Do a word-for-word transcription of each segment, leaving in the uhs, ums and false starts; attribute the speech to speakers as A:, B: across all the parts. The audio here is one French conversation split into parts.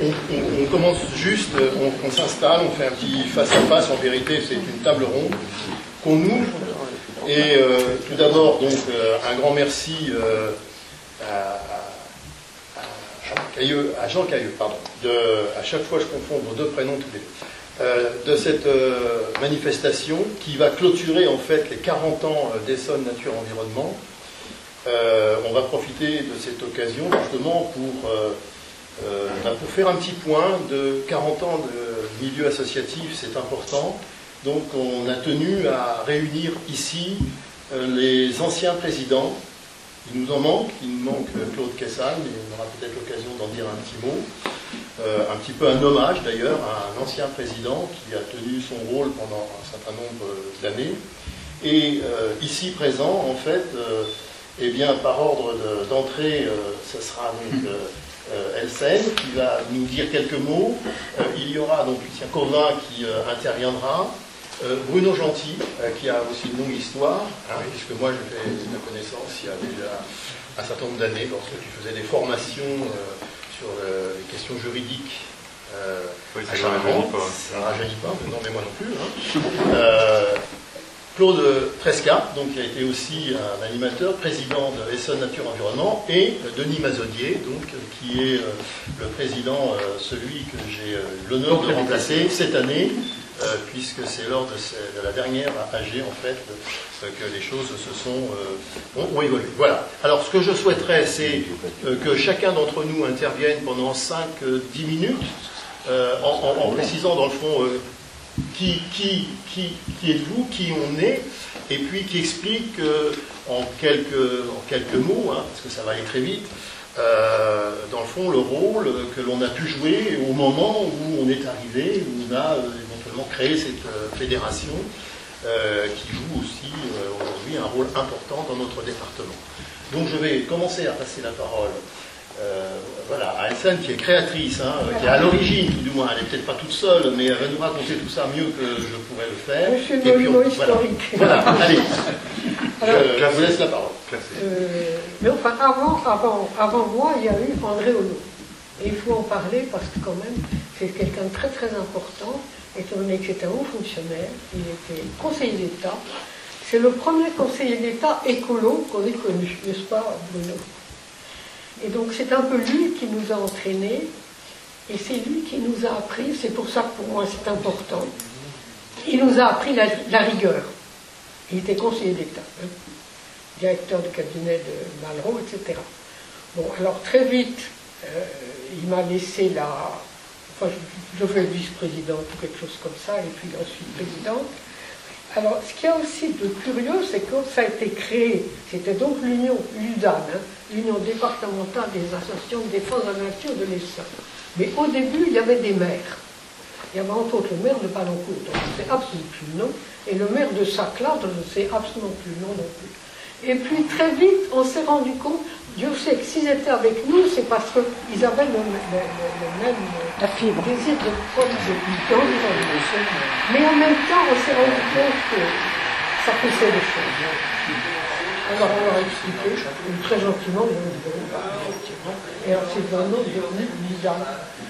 A: on, on, on commence juste, on, on s'installe, on fait un petit face-à-face, en vérité c'est une table ronde qu'on ouvre. Et euh, tout d'abord, donc, euh, un grand merci euh, à, à, à, Cailleux, à Jean Cailleux, pardon. De, à chaque fois, je confonds vos deux prénoms tous les deux. Euh, de cette euh, manifestation qui va clôturer en fait les quarante ans d'Essonne Nature Environnement. Euh, on va profiter de cette occasion justement pour, euh, euh, pour faire un petit point de quarante ans de milieu associatif, c'est important. Donc on a tenu à réunir ici euh, les anciens présidents. Il nous en manque, il nous manque Claude Kessal, mais on aura peut-être l'occasion d'en dire un petit mot. Euh, un petit peu un hommage d'ailleurs à un ancien président qui a tenu son rôle pendant un certain nombre d'années. Et euh, ici présent, en fait, euh, eh bien, par ordre d'entrée, euh, ce sera donc euh, Elsene qui va nous dire quelques mots. Euh, il y aura donc Lucien Cauvin qui euh, interviendra. Euh, Bruno Gentil, euh, qui a aussi une longue histoire, hein, puisque moi j'ai fait la connaissance il y a déjà un certain nombre d'années, lorsque tu faisais des formations euh, sur euh, les questions juridiques. Euh,
B: oui, ça ne rajeunit pas.
A: Ça ne rajeunit pas, non, mais moi non plus. Hein. Euh, Claude Tresca, donc, qui a été aussi un animateur, président de Essonne Nature Environnement, et Denis Mazodier, donc, qui est euh, le président, euh, celui que j'ai euh, l'honneur de remplacer cette année, euh, puisque c'est lors de, ces, de la dernière A G, en fait, euh, que les choses se sont, euh, ont, ont évolué. Voilà. Alors, ce que je souhaiterais, c'est euh, que chacun d'entre nous intervienne pendant cinq à dix minutes, euh, en, en, en précisant, dans le fond, euh, Qui, qui, qui, qui êtes-vous, qui on est, et puis qui explique euh, en, quelques, en quelques mots, hein, parce que ça va aller très vite, euh, dans le fond, le rôle que l'on a pu jouer au moment où on est arrivé, où on a euh, éventuellement créé cette euh, fédération euh, qui joue aussi euh, aujourd'hui un rôle important dans notre département. Donc je vais commencer à passer la parole Euh, voilà, à Elsene qui est créatrice, hein, voilà. Qui est à l'origine, tout du moins, elle n'est peut-être pas toute seule, mais elle va nous raconter tout ça mieux que je pourrais le faire.
C: Je suis et puis on, historique.
A: Voilà, voilà allez, Alors, je, je vous laisse la parole.
C: Euh, mais enfin, avant, avant, avant moi, il y a eu André Holot. Et il faut en parler parce que quand même, c'est quelqu'un de très très important, étant donné que c'est un haut fonctionnaire, il était conseiller d'État. C'est le premier conseiller d'État écolo qu'on ait connu, n'est-ce pas, Bruno ? Et donc c'est un peu lui qui nous a entraînés, et c'est lui qui nous a appris, c'est pour ça que pour moi c'est important, il nous a appris la, la rigueur. Il était conseiller d'État, hein, directeur de cabinet de Malraux, et cetera. Bon, alors très vite, euh, il m'a laissé la... Enfin, je, je fais vice-présidente ou quelque chose comme ça, et puis ensuite présidente. Alors, ce qu'il y a aussi de curieux, c'est que ça a été créé, c'était donc l'Union, l'U D A N, hein, l'Union départementale des associations de défense de la nature de l'Essonne. Mais au début, il y avait des maires. Il y avait entre autres le maire de Palencourt, dont je ne sais absolument plus le nom, et le maire de Saclard, dont je ne sais absolument plus le nom non plus. Et puis, très vite, on s'est rendu compte, Dieu sait que s'ils étaient avec nous, c'est parce qu'ils avaient le, le, le, le même
D: la fibre.
C: désir de protéger l'environnement. Mais en même temps, on s'est rendu compte que ça poussait les choses. Alors on leur a expliqué, très gentiment, effectivement, et alors c'est vraiment devenu bizarre.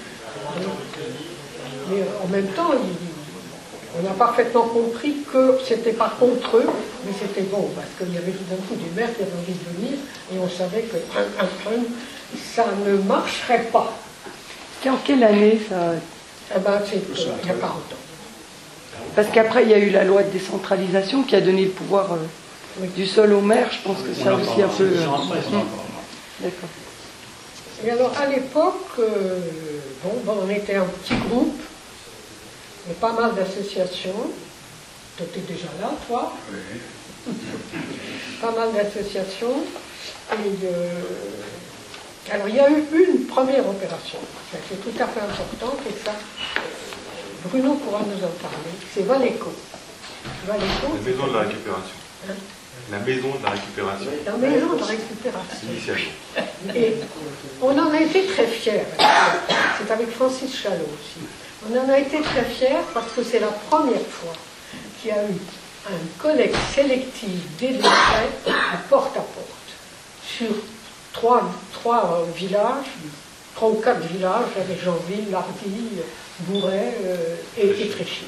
C: Mais en même temps, on a parfaitement compris que c'était pas contre eux, mais c'était bon, parce qu'il y avait tout d'un coup des maires qui avaient envie de venir, et on savait que un, un, un, ça ne marcherait pas.
D: C'est en quelle année ça?
C: Eh ben, c'est euh, il y a quarante ans.
D: Parce qu'après, il y a eu la loi de décentralisation qui a donné le pouvoir euh, oui. du sol au maire. Je pense que ça a aussi un peu... Euh... D'accord.
C: Et alors, à l'époque, euh, bon, bon, on était un petit groupe, mais pas mal d'associations. Tu étais déjà là, toi. Oui. Pas mal d'associations. Et... Euh, alors, il y a eu une première opération, c'est tout à fait importante, et ça, Bruno pourra nous en parler, c'est Valéco. Valéco.
B: La maison de la récupération. Hein? La maison de la récupération.
C: La maison de la récupération.
B: Initialement.
C: Et on en a été très fiers. C'est avec Francis Chalot aussi. On en a été très fiers parce que c'est la première fois qu'il y a eu un collecte sélectif des déchets à porte à porte sur Trois, trois euh, villages trois ou quatre villages, il y avait Janville, Lardy, Bourret euh, et, et Tréchy.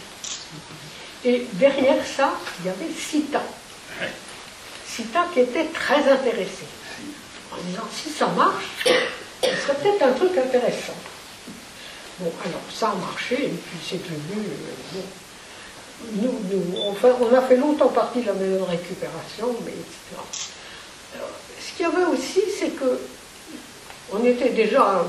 C: Et derrière ça, il y avait Cita. Cita qui était très intéressé, en disant si ça marche, ce serait peut-être un truc intéressant. Bon, alors ça a marché, et puis c'est devenu... Euh, bon. Nous, nous, enfin, on a fait longtemps partie de la maison de récupération, mais et cetera. Alors, ce qu'il y avait aussi, c'est que on était déjà,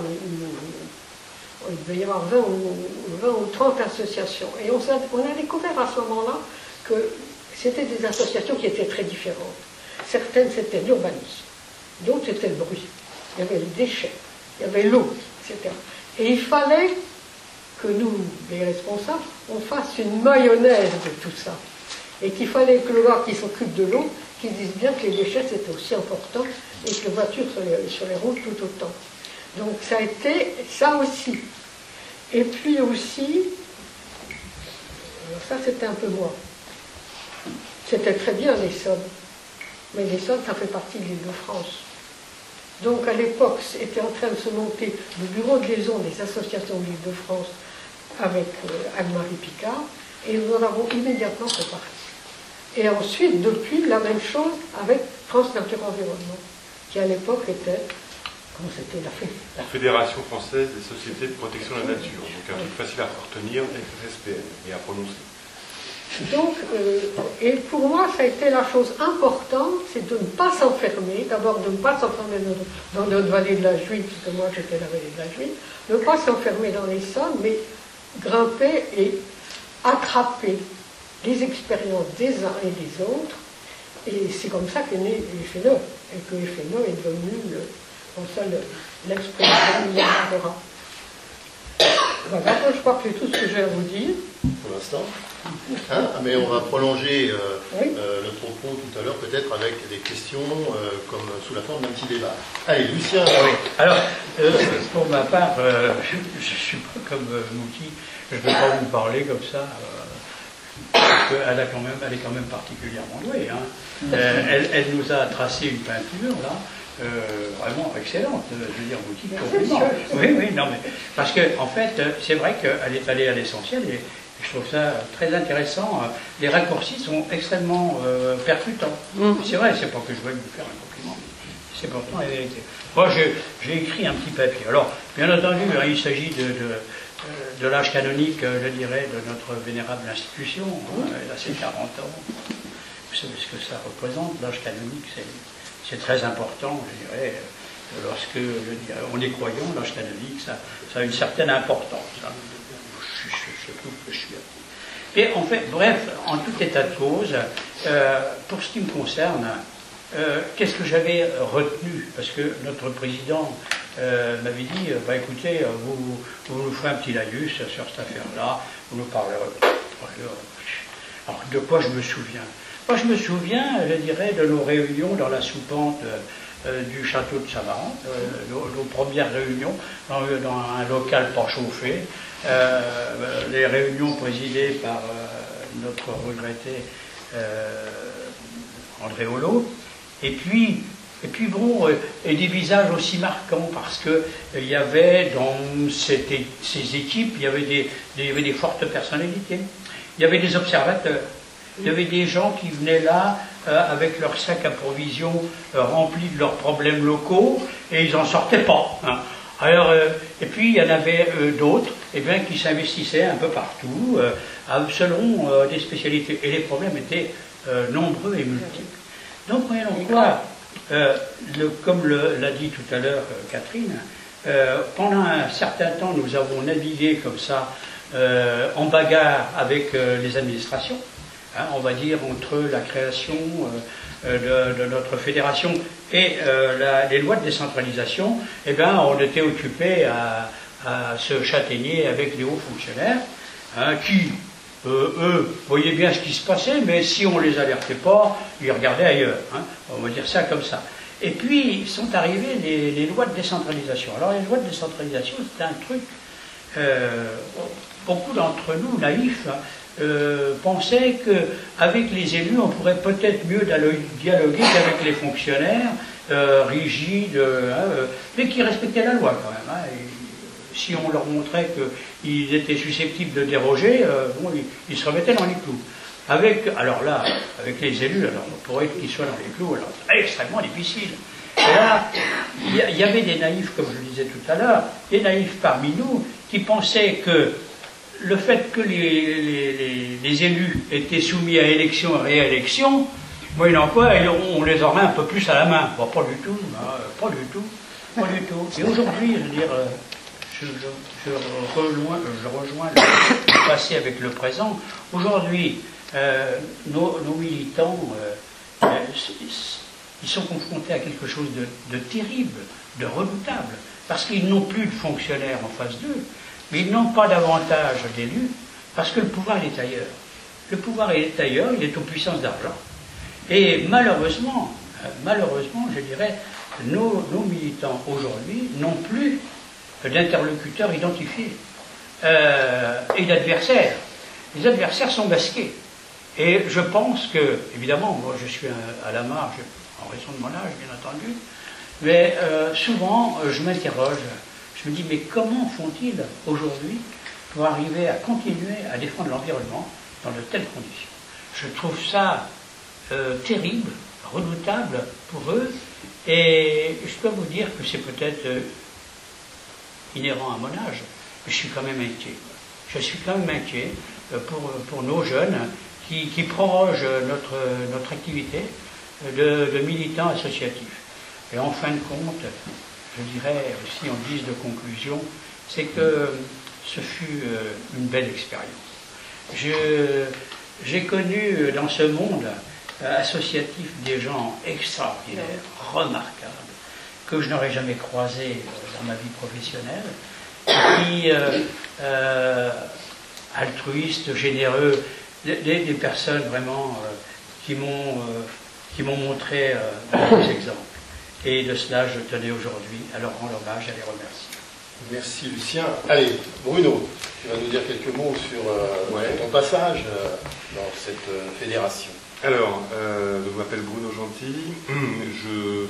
C: il devait y avoir vingt ou trente associations, et on a, on a découvert à ce moment-là que c'était des associations qui étaient très différentes. Certaines c'était l'urbanisme, d'autres c'était le bruit, il y avait les déchets, il y avait l'eau, et cetera. Et il fallait que nous, les responsables, on fasse une mayonnaise de tout ça. Et qu'il fallait que le gars qui s'occupe de l'eau, qu'il dise bien que les déchets c'était aussi important, et que les voitures sur les, sur les routes tout autant. Donc ça a été ça aussi. Et puis aussi, alors ça c'était un peu moi, c'était très bien l'Essonne, mais l'Essonne ça fait partie de l'Île-de-France. Donc à l'époque était en train de se monter le bureau de liaison des associations de l'Île-de-France avec euh, Anne-Marie Picard, et nous en avons immédiatement fait partie. Et ensuite, depuis, la même chose avec France Nature Environnement, qui à l'époque était, comment c'était la,
B: la Fédération Française des Sociétés de Protection de la Nature, donc un truc facile à retenir, F S P N, et à prononcer.
C: Donc, euh, et pour moi, ça a été la chose importante, c'est de ne pas s'enfermer, d'abord de ne pas s'enfermer dans, dans notre vallée de la Juive, puisque moi j'étais la vallée de la Juive, ne pas s'enfermer dans les sommes, mais grimper et attraper les expériences des uns et des autres, et c'est comme ça qu'est né F N E, et que F N E est devenu le, comme ça, l'expression du Yamagora. Voilà, je crois que c'est tout ce que j'ai à vous dire.
A: Pour l'instant. Hein, mais on va prolonger euh,
C: oui.
A: euh, le propos tout à l'heure, peut-être avec des questions euh, comme sous la forme d'un petit débat. Allez, Lucien.
E: Oui. Alors, euh, pour ma part, euh, je ne suis pas comme euh, Mouti, je ne vais pas vous parler comme ça, euh, parce qu'elle a quand même, elle est quand même particulièrement douée. Hein. Euh, elle, elle nous a tracé une peinture, là, euh, vraiment excellente. Je veux dire, Mouti, complètement. Oui, oui, non, mais parce qu'en en fait, c'est vrai qu'elle est allée à l'essentiel et je trouve ça très intéressant. Les raccourcis sont extrêmement euh, percutants. Mmh. C'est vrai, c'est pas que je veuille vous faire un compliment, mais c'est pourtant la vérité. Moi, j'ai écrit un petit papier. Alors, bien entendu, hein, il s'agit de, de, de l'âge canonique, je dirais, de notre vénérable institution. Mmh. Là, c'est quarante ans. Vous savez ce que ça représente, l'âge canonique, c'est très important, je dirais. Lorsque je dirais, on est croyant, l'âge canonique, ça, ça a une certaine importance. Hein. Je, je, je trouve que je suis. Et en fait, bref, en tout état de cause, euh, pour ce qui me concerne, euh, qu'est-ce que j'avais retenu? Parce que notre président euh, m'avait dit, bah écoutez, vous, vous nous ferez un petit laïus sur cette affaire-là, vous nous parlerez. Alors, de quoi je me souviens? Moi, je me souviens, je dirais, de nos réunions dans la soupente euh, du château de Samaran, euh, nos, nos premières réunions dans, dans un local pas chauffé. Euh, les réunions présidées par euh, notre regretté euh, André Holot, et puis, et puis bon, euh, et des visages aussi marquants, parce que il y avait dans cette, ces équipes, il y avait des, des, il y avait des fortes personnalités, il y avait des observateurs, il y avait des gens qui venaient là euh, avec leur sac à provisions euh, rempli de leurs problèmes locaux, et ils n'en sortaient pas. Hein. Alors, euh, et puis il y en avait euh, d'autres eh bien, qui s'investissaient un peu partout, euh, selon euh, des spécialités. Et les problèmes étaient euh, nombreux et multiples. Donc, moyennant quoi, euh, le, comme l'a dit tout à l'heure euh, Catherine, euh, pendant un certain temps, nous avons navigué comme ça, euh, en bagarre avec euh, les administrations, hein, on va dire entre la création euh, de, de notre fédération et euh, la, les lois de décentralisation, eh bien, on était occupés à, à se châtaigner avec les hauts fonctionnaires, hein, qui, euh, eux, voyaient bien ce qui se passait, mais si on ne les alertait pas, ils regardaient ailleurs. Hein, on va dire ça comme ça. Et puis, sont arrivées les, les lois de décentralisation. Alors, les lois de décentralisation, c'est un truc euh, beaucoup d'entre nous, naïfs, euh, pensaient qu'avec les élus, on pourrait peut-être mieux dialoguer qu'avec les fonctionnaires euh, rigides, euh, mais qui respectaient la loi quand même. Hein, et si on leur montrait qu'ils étaient susceptibles de déroger, euh, bon, ils, ils se remettaient dans les clous. Avec, alors là, avec les élus, alors pour être qu'ils soient dans les clous, alors c'est extrêmement difficile. Et là, il y, y avait des naïfs, comme je le disais tout à l'heure, des naïfs parmi nous qui pensaient que le fait que les, les, les, les élus étaient soumis à élection et réélection, moyennant quoi, on les aurait un peu plus à la main. Bon, pas du tout, hein, pas du tout, pas du tout. Et aujourd'hui, je veux dire, je, je, je, rejoins, je rejoins le passé avec le présent. Aujourd'hui, euh, nos, nos militants, euh, euh, ils sont confrontés à quelque chose de, de terrible, de redoutable, parce qu'ils n'ont plus de fonctionnaires en face d'eux, mais ils n'ont pas davantage d'élus, parce que le pouvoir est ailleurs. Le pouvoir est ailleurs, il est aux puissances d'argent. Et malheureusement, malheureusement, je dirais, nos, nos militants aujourd'hui n'ont plus d'interlocuteurs identifiés euh, et d'adversaires. Les adversaires sont masqués. Et je pense que, évidemment, moi je suis à la marge, en raison de mon âge, bien entendu, mais euh, souvent je m'interroge, je me dis, mais comment font-ils aujourd'hui pour arriver à continuer à défendre l'environnement dans de telles conditions? Je trouve ça euh, terrible, redoutable pour eux, et je peux vous dire que c'est peut-être euh, inhérent à mon âge, mais je suis quand même inquiet. Je suis quand même inquiet euh, pour, pour nos jeunes qui, qui prorogent notre, notre activité de, de militants associatifs. Et en fin de compte, je dirais, si on guise de conclusion, c'est que ce fut une belle expérience. J'ai connu dans ce monde associatif des gens extraordinaires, remarquables, que je n'aurais jamais croisés dans ma vie professionnelle, qui, euh, euh, altruistes, généreux, des, des personnes vraiment euh, qui m'ont euh, qui m'ont montré euh, des exemples. Et de cela, je tenais aujourd'hui à leur rendre hommage et à les remercier.
A: Merci Lucien. Allez, Bruno, tu vas nous dire quelques mots sur euh, ouais. ton passage euh, dans cette euh, fédération.
B: Alors, euh, je m'appelle Bruno Gentil. Je,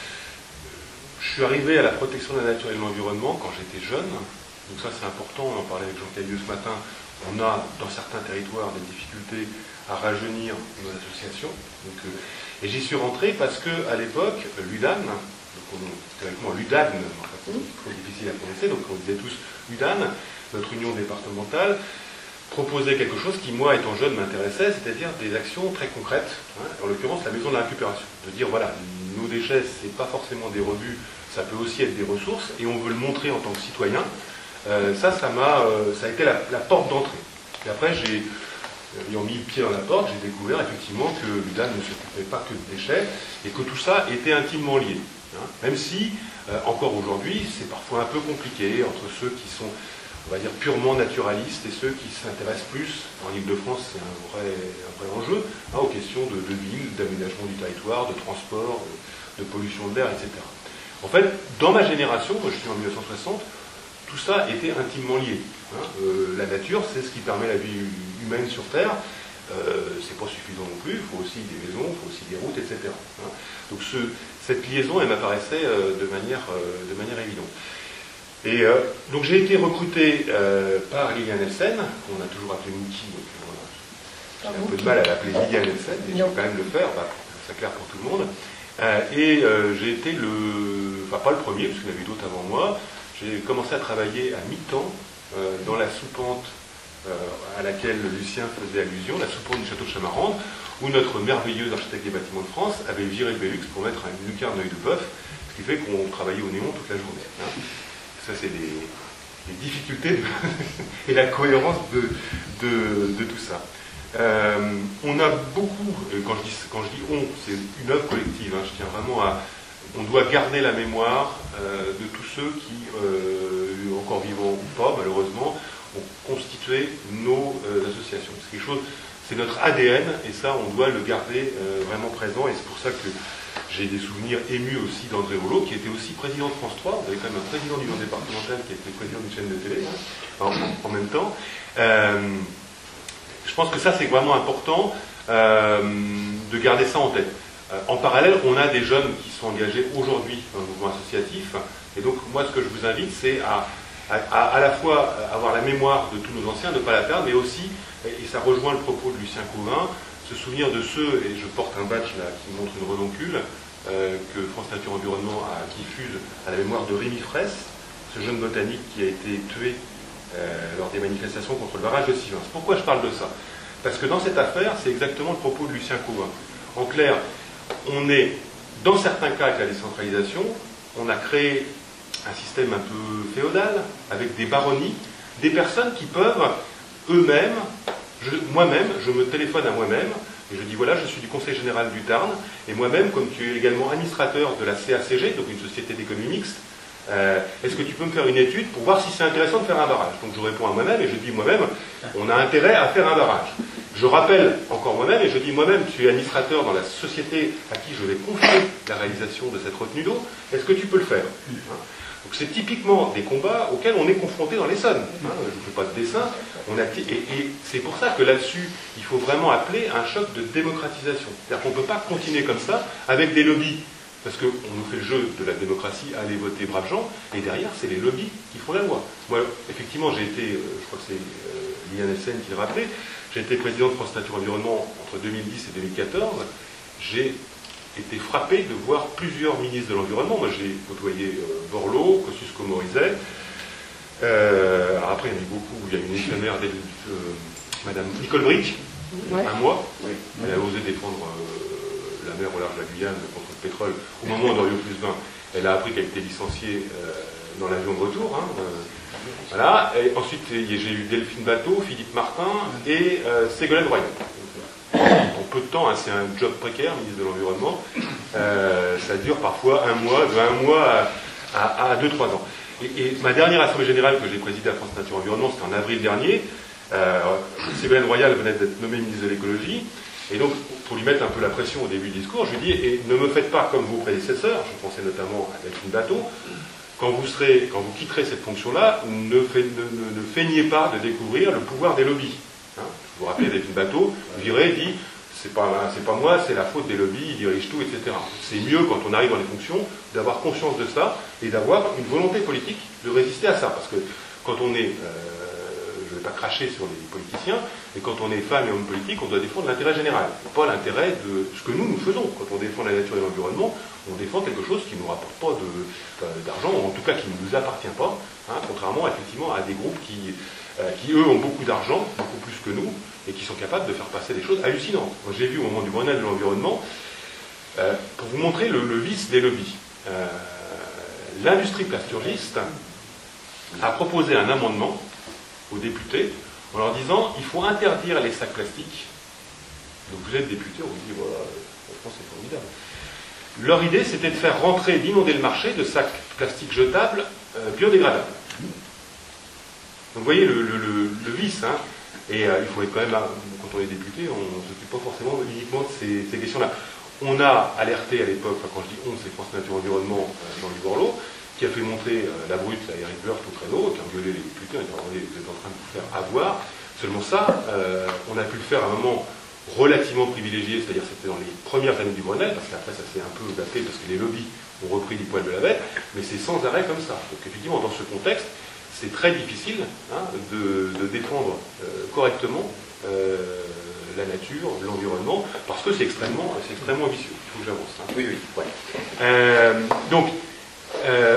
B: je suis arrivé à la protection de la nature et de l'environnement quand j'étais jeune. Donc ça, c'est important. On en parlait avec Jean Cailleux ce matin. On a, dans certains territoires, des difficultés à rajeunir nos associations. Donc, euh, et j'y suis rentré parce qu'à l'époque, l'U D A N, théoriquement l'U D A N, c'est trop difficile à prononcer, donc on disait tous U D A N, notre union départementale, proposait quelque chose qui, moi, étant jeune, m'intéressait, c'est-à-dire des actions très concrètes, hein, en l'occurrence la maison de la récupération. De dire, voilà, nos déchets, c'est pas forcément des rebuts, ça peut aussi être des ressources, et on veut le montrer en tant que citoyen. Euh, ça, ça m'a, euh, ça a été la, la porte d'entrée. Et après, j'ai ayant mis le pied dans la porte, j'ai découvert effectivement que l'U D A N ne s'occupait pas que de déchets et que tout ça était intimement lié. Hein. Même si, euh, encore aujourd'hui, c'est parfois un peu compliqué entre ceux qui sont, on va dire, purement naturalistes et ceux qui s'intéressent plus, en Ile-de-France c'est un vrai, un vrai enjeu, hein, aux questions de, de ville, d'aménagement du territoire, de transport, de, de pollution de l'air, et cetera. En fait, dans ma génération, moi je suis en mille neuf cent soixante, tout ça était intimement lié. Hein. Euh, la nature, c'est ce qui permet la vie humaine sur Terre. Euh, c'est pas suffisant non plus, il faut aussi des maisons, il faut aussi des routes, et cetera. Hein. Donc ce, cette liaison, elle m'apparaissait euh, de, manière, euh, de manière évidente. Et euh, donc j'ai été recruté euh, par Liliane Elsen, qu'on a toujours appelé Mouki, donc voilà. J'ai un peu de mal à l'appeler Liliane Elsen, mais je vais quand même le faire, bah, c'est clair pour tout le monde. Euh, et euh, j'ai été le, enfin pas le premier, parce qu'il y en avait d'autres avant moi. J'ai commencé à travailler à mi-temps euh, dans la soupente euh, à laquelle Lucien faisait allusion, la soupente du château de Chamarande, où notre merveilleux architecte des bâtiments de France avait viré le Velux pour mettre une lucarne œil de bœuf, ce qui fait qu'on travaillait au néon toute la journée. Hein. Ça, c'est les, les difficultés de et la cohérence de, de, de tout ça. Euh, on a beaucoup, quand je dis, quand je dis on, c'est une œuvre collective, hein, je tiens vraiment à... On doit garder la mémoire euh, de tous ceux qui, euh, encore vivants ou pas, malheureusement, ont constitué nos euh, associations. C'est quelque chose, c'est notre A D N, et ça, on doit le garder euh, vraiment présent, et c'est pour ça que j'ai des souvenirs émus aussi d'André Rollo, qui était aussi président de France trois. Vous avez quand même un président du Nord départemental qui était président d'une chaîne de télé. Hein. en, en même temps. Euh, je pense que ça, c'est vraiment important euh, de garder ça en tête. Euh, en parallèle, on a des jeunes qui sont engagés aujourd'hui dans le mouvement associatif. Et donc, moi, ce que je vous invite, c'est à, à, à la fois avoir la mémoire de tous nos anciens, ne pas la perdre, mais aussi, et ça rejoint le propos de Lucien Cauvin, se souvenir de ceux, et je porte un badge là qui montre une redoncule, euh, que France Nature Environnement a, qui fuse à la mémoire de Rémi Fraisse, ce jeune botanique qui a été tué euh, lors des manifestations contre le barrage de Sivins. Pourquoi je parle de ça? Parce que dans cette affaire, c'est exactement le propos de Lucien Cauvin. En clair, on est, dans certains cas avec la décentralisation, on a créé un système un peu féodal, avec des baronnies, des personnes qui peuvent eux-mêmes, moi-même, je me téléphone à moi-même, et je dis voilà, je suis du Conseil Général du Tarn, et moi-même, comme tu es également administrateur de la C A C G, donc une société d'économie mixte, euh, est-ce que tu peux me faire une étude pour voir si c'est intéressant de faire un barrage? Donc je réponds à moi-même, et je dis moi-même, on a intérêt à faire un barrage. Je rappelle encore moi-même, et je dis moi-même, tu es administrateur dans la société à qui je vais confier la réalisation de cette retenue d'eau, est-ce que tu peux le faire? Donc c'est typiquement des combats auxquels on est confronté dans l'Essonne. Hein, je ne fais pas de dessin. On a, et et c'est pour ça que là-dessus, il faut vraiment appeler un choc de démocratisation. C'est-à-dire qu'on ne peut pas continuer comme ça avec des lobbies. Parce qu'on nous fait le jeu de la démocratie, allez voter braves gens, et derrière, c'est les lobbies qui font la loi. Moi, effectivement, j'ai été, euh, je crois que c'est euh, Liane Essen qui le rappelait, j'ai été président de France Nature Environnement entre deux mille dix et deux mille quatorze. J'ai été frappé de voir plusieurs ministres de l'Environnement. Moi, j'ai côtoyé euh, Borloo, Kosciusko-Morizet. Euh, alors après, il y en a eu beaucoup. Il y a une éphémère, euh, Madame Nicole Bricq, ouais. un mois. Oui. Elle a osé défendre euh, la mer au large de la Guyane contre le pétrole. Au moment d'Orio plus vingt, elle a appris qu'elle était licenciée euh, dans l'avion de retour. Hein, euh, voilà. Et ensuite, j'ai eu Delphine Bateau, Philippe Martin et euh, Ségolène Royal. En peu de temps, hein, c'est un job précaire, ministre de l'Environnement. Euh, ça dure parfois un mois, de un mois à, à deux, trois ans. Et, et ma dernière assemblée générale que j'ai présidée à France Nature Environnement, c'était en avril dernier. Euh, Ségolène Royal venait d'être nommée ministre de l'écologie. Et donc, pour lui mettre un peu la pression au début du discours, je lui dis, et ne me faites pas comme vos prédécesseurs, je pensais notamment à Delphine Bateau, quand vous, serez, quand vous quitterez cette fonction-là, ne, ne, ne, ne feignez pas de découvrir le pouvoir des lobbies. Hein, vous vous rappelez, Delphine Bateau, viré, dit, c'est pas, c'est pas moi, c'est la faute des lobbies, ils dirigent tout, et cetera. C'est mieux, quand on arrive dans les fonctions, d'avoir conscience de ça, et d'avoir une volonté politique de résister à ça. Parce que quand on est... Euh, je ne vais pas cracher sur les politiciens, mais quand on est femme et homme politique, on doit défendre l'intérêt général, pas l'intérêt de ce que nous, nous faisons. Quand on défend la nature et l'environnement, on défend quelque chose qui ne nous rapporte pas de, euh, d'argent, ou en tout cas qui ne nous appartient pas, hein, contrairement effectivement à des groupes qui, euh, qui, eux, ont beaucoup d'argent, beaucoup plus que nous, et qui sont capables de faire passer des choses hallucinantes. Moi, j'ai vu au moment du Grenelle de l'environnement, euh, pour vous montrer le, le vice des lobbies, euh, l'industrie plasturgiste a proposé un amendement aux députés en leur disant il faut interdire les sacs plastiques. Donc vous êtes député, on vous dit voilà, franchement c'est formidable. Leur idée c'était de faire rentrer, d'inonder le marché de sacs plastiques jetables euh, biodégradables. Donc vous voyez le, le, le, le vice, hein. Et euh, il faut être quand même là, quand on est député, on ne s'occupe pas forcément uniquement de ces, ces questions-là. On a alerté à l'époque, enfin, quand je dis on, c'est France Nature Environnement, euh, Jean-Luc Borloo, qui a fait monter euh, la brute à Eric Woerth au traîneau, qui a engueulé les députés, on a dit vous êtes en train de vous faire avoir. Seulement ça, euh, on a pu le faire à un moment relativement privilégié, c'est-à-dire c'était dans les premières années du Grenelle, parce qu'après ça s'est un peu gâté parce que les lobbies ont repris du poil de la bête, mais c'est sans arrêt comme ça. Donc effectivement, dans ce contexte, c'est très difficile hein, de, de défendre euh, correctement euh, la nature, l'environnement, parce que c'est extrêmement, c'est extrêmement vicieux. Il faut que j'avance. Hein. Oui, oui. Ouais. Euh, donc, Euh,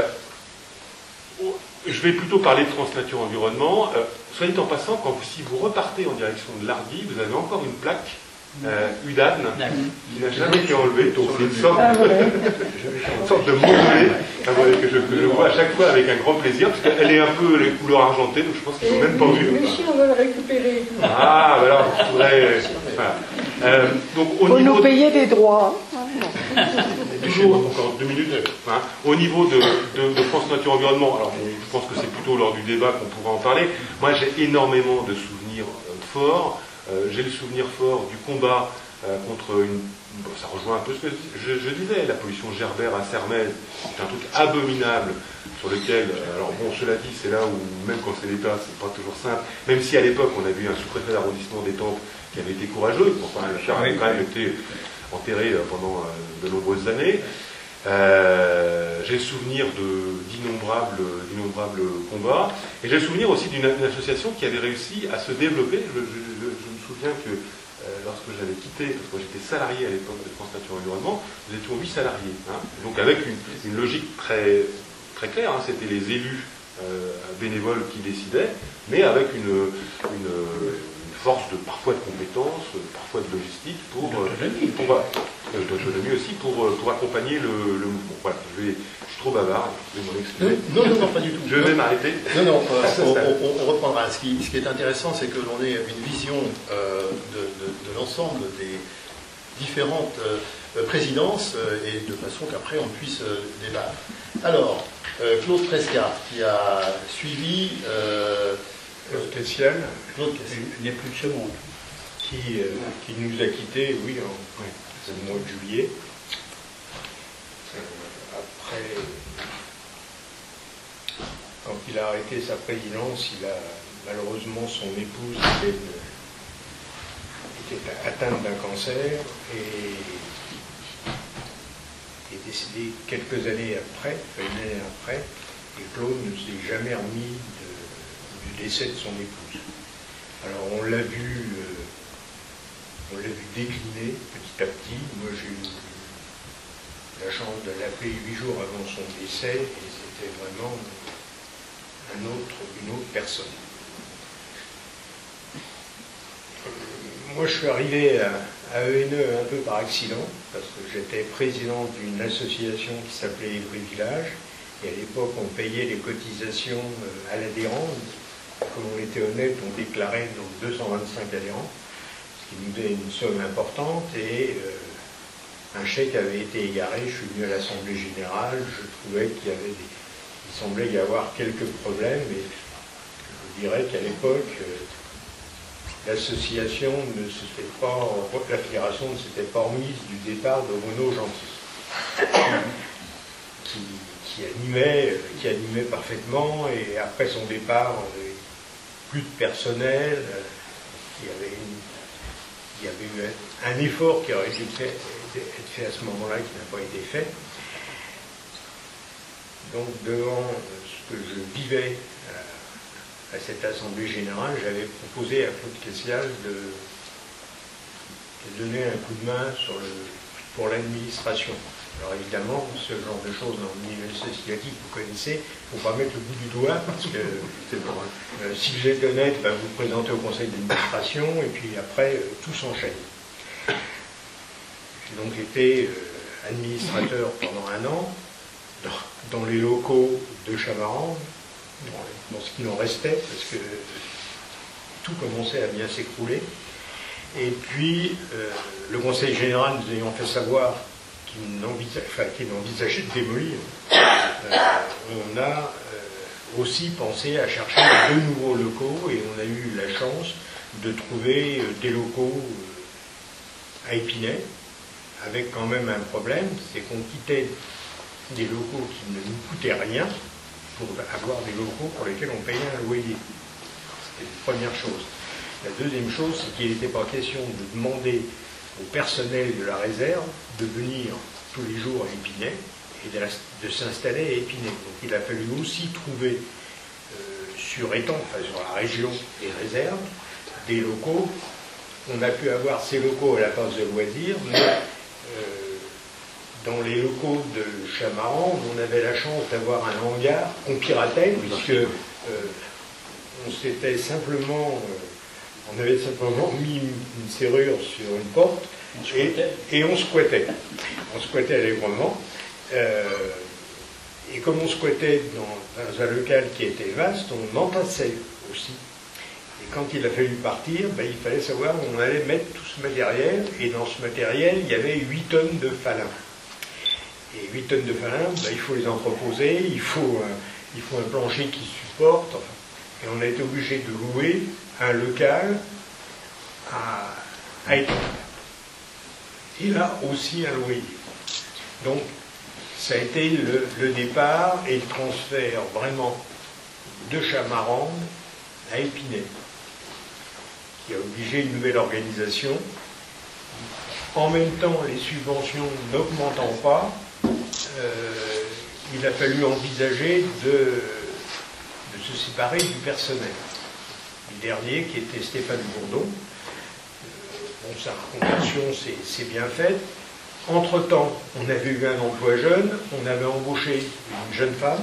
B: je vais plutôt parler de France Nature Environnement. Euh, soit dit en passant, quand vous, si vous repartez en direction de l'Ardi, vous avez encore une plaque euh, U D A N qui n'a jamais été enlevée. Donc c'est une sorte, une sorte de mausolée que, je, que je vois à chaque fois avec un grand plaisir, parce qu'elle est un peu les couleurs argentées, donc je pense qu'ils sont même pas vus.
C: Mais si on veut le récupérer.
B: Ah, bah alors, il faudrait. Voilà. Euh, donc, au
D: Faut
B: niveau
D: nous payer des droits.
B: Toujours, encore deux minutes. Hein, au niveau de, de, de France Nature Environnement, alors je pense que c'est plutôt lors du débat qu'on pourra en parler. Moi, j'ai énormément de souvenirs euh, forts. Euh, j'ai le souvenir fort du combat euh, contre une... Bon, ça rejoint un peu ce que je, je disais, la pollution gerbère à Sermaize, c'est un truc abominable sur lequel, alors bon, cela dit, c'est là où, même quand c'est l'État, c'est pas toujours simple, même si à l'époque on a vu un sous-préfet d'arrondissement d'Étampes qui avait été courageux, enfin, l'affaire avait quand même été enterrée pendant de nombreuses années. Euh, j'ai le souvenir d'innombrables d'innombrables combats, et j'ai le souvenir aussi d'une association qui avait réussi à se développer. Je, je, je, je me souviens que euh, lorsque je l'avais quitté, parce que moi j'étais salarié à l'époque de France Nature Environnement, nous étions huit salariés, hein, donc avec une, une logique très, très claire, hein, c'était les élus euh, bénévoles qui décidaient, mais avec une, une, une force de, parfois de compétences, parfois de logistique, pour,
E: d'autonomie,
B: pour, euh, d'autonomie aussi, pour, pour accompagner le, le mouvement. Voilà, je, vais, je suis trop bavard, je vais m'en excuser.
A: Non, non, non, pas du tout.
B: Je vais m'arrêter.
A: Non, non, euh, on, on, on reprendra. Ce qui, ce qui est intéressant, c'est que l'on ait une vision euh, de, de, de l'ensemble des différentes euh, présidences euh, et de façon qu'après on puisse euh, débattre. Alors, euh, Claude Tresca, qui a suivi... Euh,
F: Claude Kessiel,
A: Claude Kessiel.
E: Il n'y a plus de ce monde.
F: Qui, euh, qui nous a quittés, oui, en, oui, au mois de juillet. Euh, après, quand il a arrêté sa présidence, il a malheureusement son épouse était, était atteinte d'un cancer et est décédée quelques années après, une année après, et Claude ne s'est jamais remis de, du décès de son épouse. Alors on l'a vu, euh, on l'a vu décliner petit à petit. Moi j'ai eu la chance de l'appeler huit jours avant son décès et c'était vraiment un autre, une autre personne. Euh, moi je suis arrivé à, à E N E un peu par accident parce que j'étais président d'une association qui s'appelait les Bruits Village et à l'époque on payait les cotisations à l'adhérent. Comme on était honnête, on déclarait donc deux cent vingt-cinq adhérents, ce qui nous donnait une somme importante, et euh, un chèque avait été égaré. Je suis venu à l'Assemblée Générale, je trouvais qu'il y avait des, il semblait y avoir quelques problèmes, et je dirais qu'à l'époque, euh, l'association ne s'était pas, la fédération ne s'était pas remise du départ de Bruno Gentil, qui, qui, animait, qui animait parfaitement, et après son départ, on avait plus de personnel, il y avait, une, il y avait eu un effort qui aurait dû fait, être fait à ce moment-là qui n'a pas été fait. Donc devant ce que je vivais à, à cette Assemblée Générale, j'avais proposé à Claude Kessiel de, de donner un coup de main sur le, pour l'administration. Alors évidemment, ce genre de choses dans le milieu associatif, vous connaissez, il ne faut pas mettre le bout du doigt, parce que euh, si vous êtes honnête, ben, vous vous présentez au conseil d'administration, et puis après, euh, tout s'enchaîne. J'ai donc été euh, administrateur pendant un an, dans, dans les locaux de Chamarandes, dans, dans ce qui en restait, parce que tout commençait à bien s'écrouler. Et puis, euh, le conseil général nous ayant fait savoir qu'il envisageait, enfin, qu'il envisageait de démolir, euh, on a euh, aussi pensé à chercher de nouveaux locaux, et on a eu la chance de trouver euh, des locaux euh, à Épinay, avec quand même un problème, c'est qu'on quittait des locaux qui ne nous coûtaient rien pour avoir des locaux pour lesquels on payait un loyer. C'était la première chose. La deuxième chose, c'est qu'il n'était pas question de demander au personnel de la réserve de venir tous les jours à Épinay et de, de s'installer à Épinay. Donc il a fallu aussi trouver euh, sur Étampes, enfin sur la région des réserves, des locaux. On a pu avoir ces locaux à la place de loisirs, mais euh, dans les locaux de Chamarandes, on avait la chance d'avoir un hangar qu'on piratait, puisque euh, on s'était simplement... Euh, on avait simplement mis une, une serrure sur une porte et, et on squattait. On squattait allègrement. Euh, et comme on squattait dans, dans un local qui était vaste, on entassait aussi. Et quand il a fallu partir, ben, il fallait savoir où on allait mettre tout ce matériel. Et dans ce matériel, il y avait huit tonnes de falin. Et huit tonnes de falin, ben, il faut les entreposer, il faut, un, il faut un plancher qui supporte. Enfin, et on a été obligé de louer un local à, à Étampes. il a aussi un loyer. Donc, ça a été le, le départ et le transfert vraiment de Chamarande à Épinay, qui a obligé une nouvelle organisation. En même temps, les subventions n'augmentant pas, euh, il a fallu envisager de, de se séparer du personnel. Du dernier, qui était Stéphane Bourdon. Bon, sa reconversion s'est bien faite. Entre-temps, on avait eu un emploi jeune, on avait embauché une jeune femme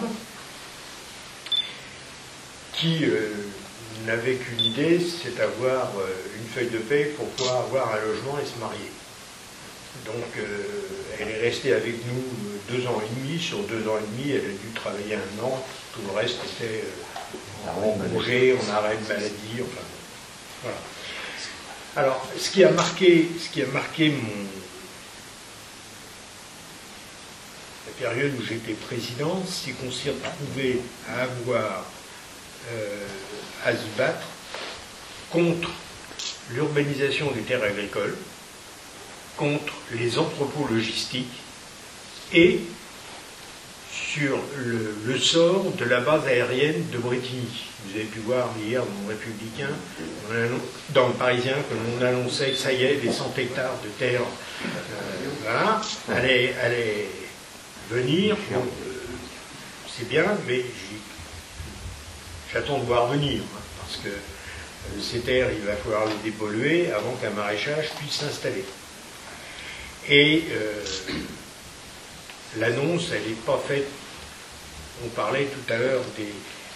F: qui euh, n'avait qu'une idée, c'est d'avoir euh, une feuille de paie pour pouvoir avoir un logement et se marier. Donc, euh, elle est restée avec nous deux ans et demi. Sur deux ans et demi, elle a dû travailler un an. Tout le reste était euh, en congé, en arrêt de maladie, enfin, voilà. Alors, ce qui a marqué, ce qui a marqué mon, la période où j'étais président, c'est qu'on s'y retrouvait à avoir euh, à se battre contre l'urbanisation des terres agricoles, contre les entrepôts logistiques et sur le, le sort de la base aérienne de Bretigny. Vous avez pu voir hier dans le Républicain, dans le Parisien, que l'on annonçait que ça y est, les cent hectares de terre euh, voilà, allaient, allaient venir. Bon, euh, c'est bien, mais j'attends de voir venir, hein, parce que euh, ces terres, il va falloir les dépolluer avant qu'un maraîchage puisse s'installer. Et euh, l'annonce, elle n'est pas faite. On parlait tout à l'heure des,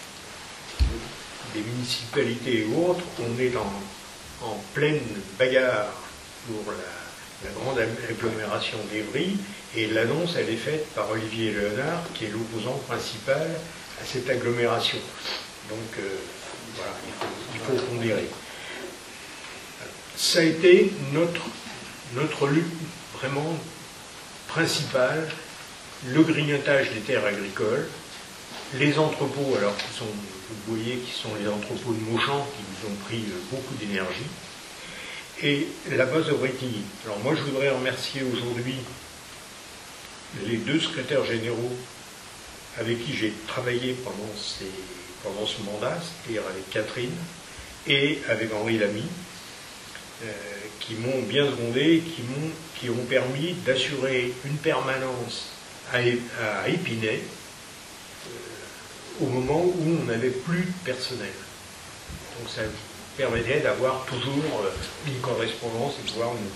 F: des municipalités et autres. On est en, en pleine bagarre pour la, la grande agglomération d'Evry. Et l'annonce, elle est faite par Olivier Léonard, qui est l'opposant principal à cette agglomération. Donc, euh, voilà, il faut, il faut pondérer. Ça a été notre, notre lutte vraiment principale, le grignotage des terres agricoles, les entrepôts, alors qui sont, vous voyez, qui sont les entrepôts de Mauchamp, qui nous ont pris beaucoup d'énergie, et la base de Bretigny. Alors moi, je voudrais remercier aujourd'hui les deux secrétaires généraux avec qui j'ai travaillé pendant, ces, pendant ce mandat, c'est-à-dire avec Catherine et avec Henri Lamy, euh, qui m'ont bien secondé, qui m'ont qui ont permis d'assurer une permanence à, à Épinay euh, au moment où on n'avait plus de personnel. Donc ça permettait d'avoir toujours euh, une correspondance et de pouvoir nous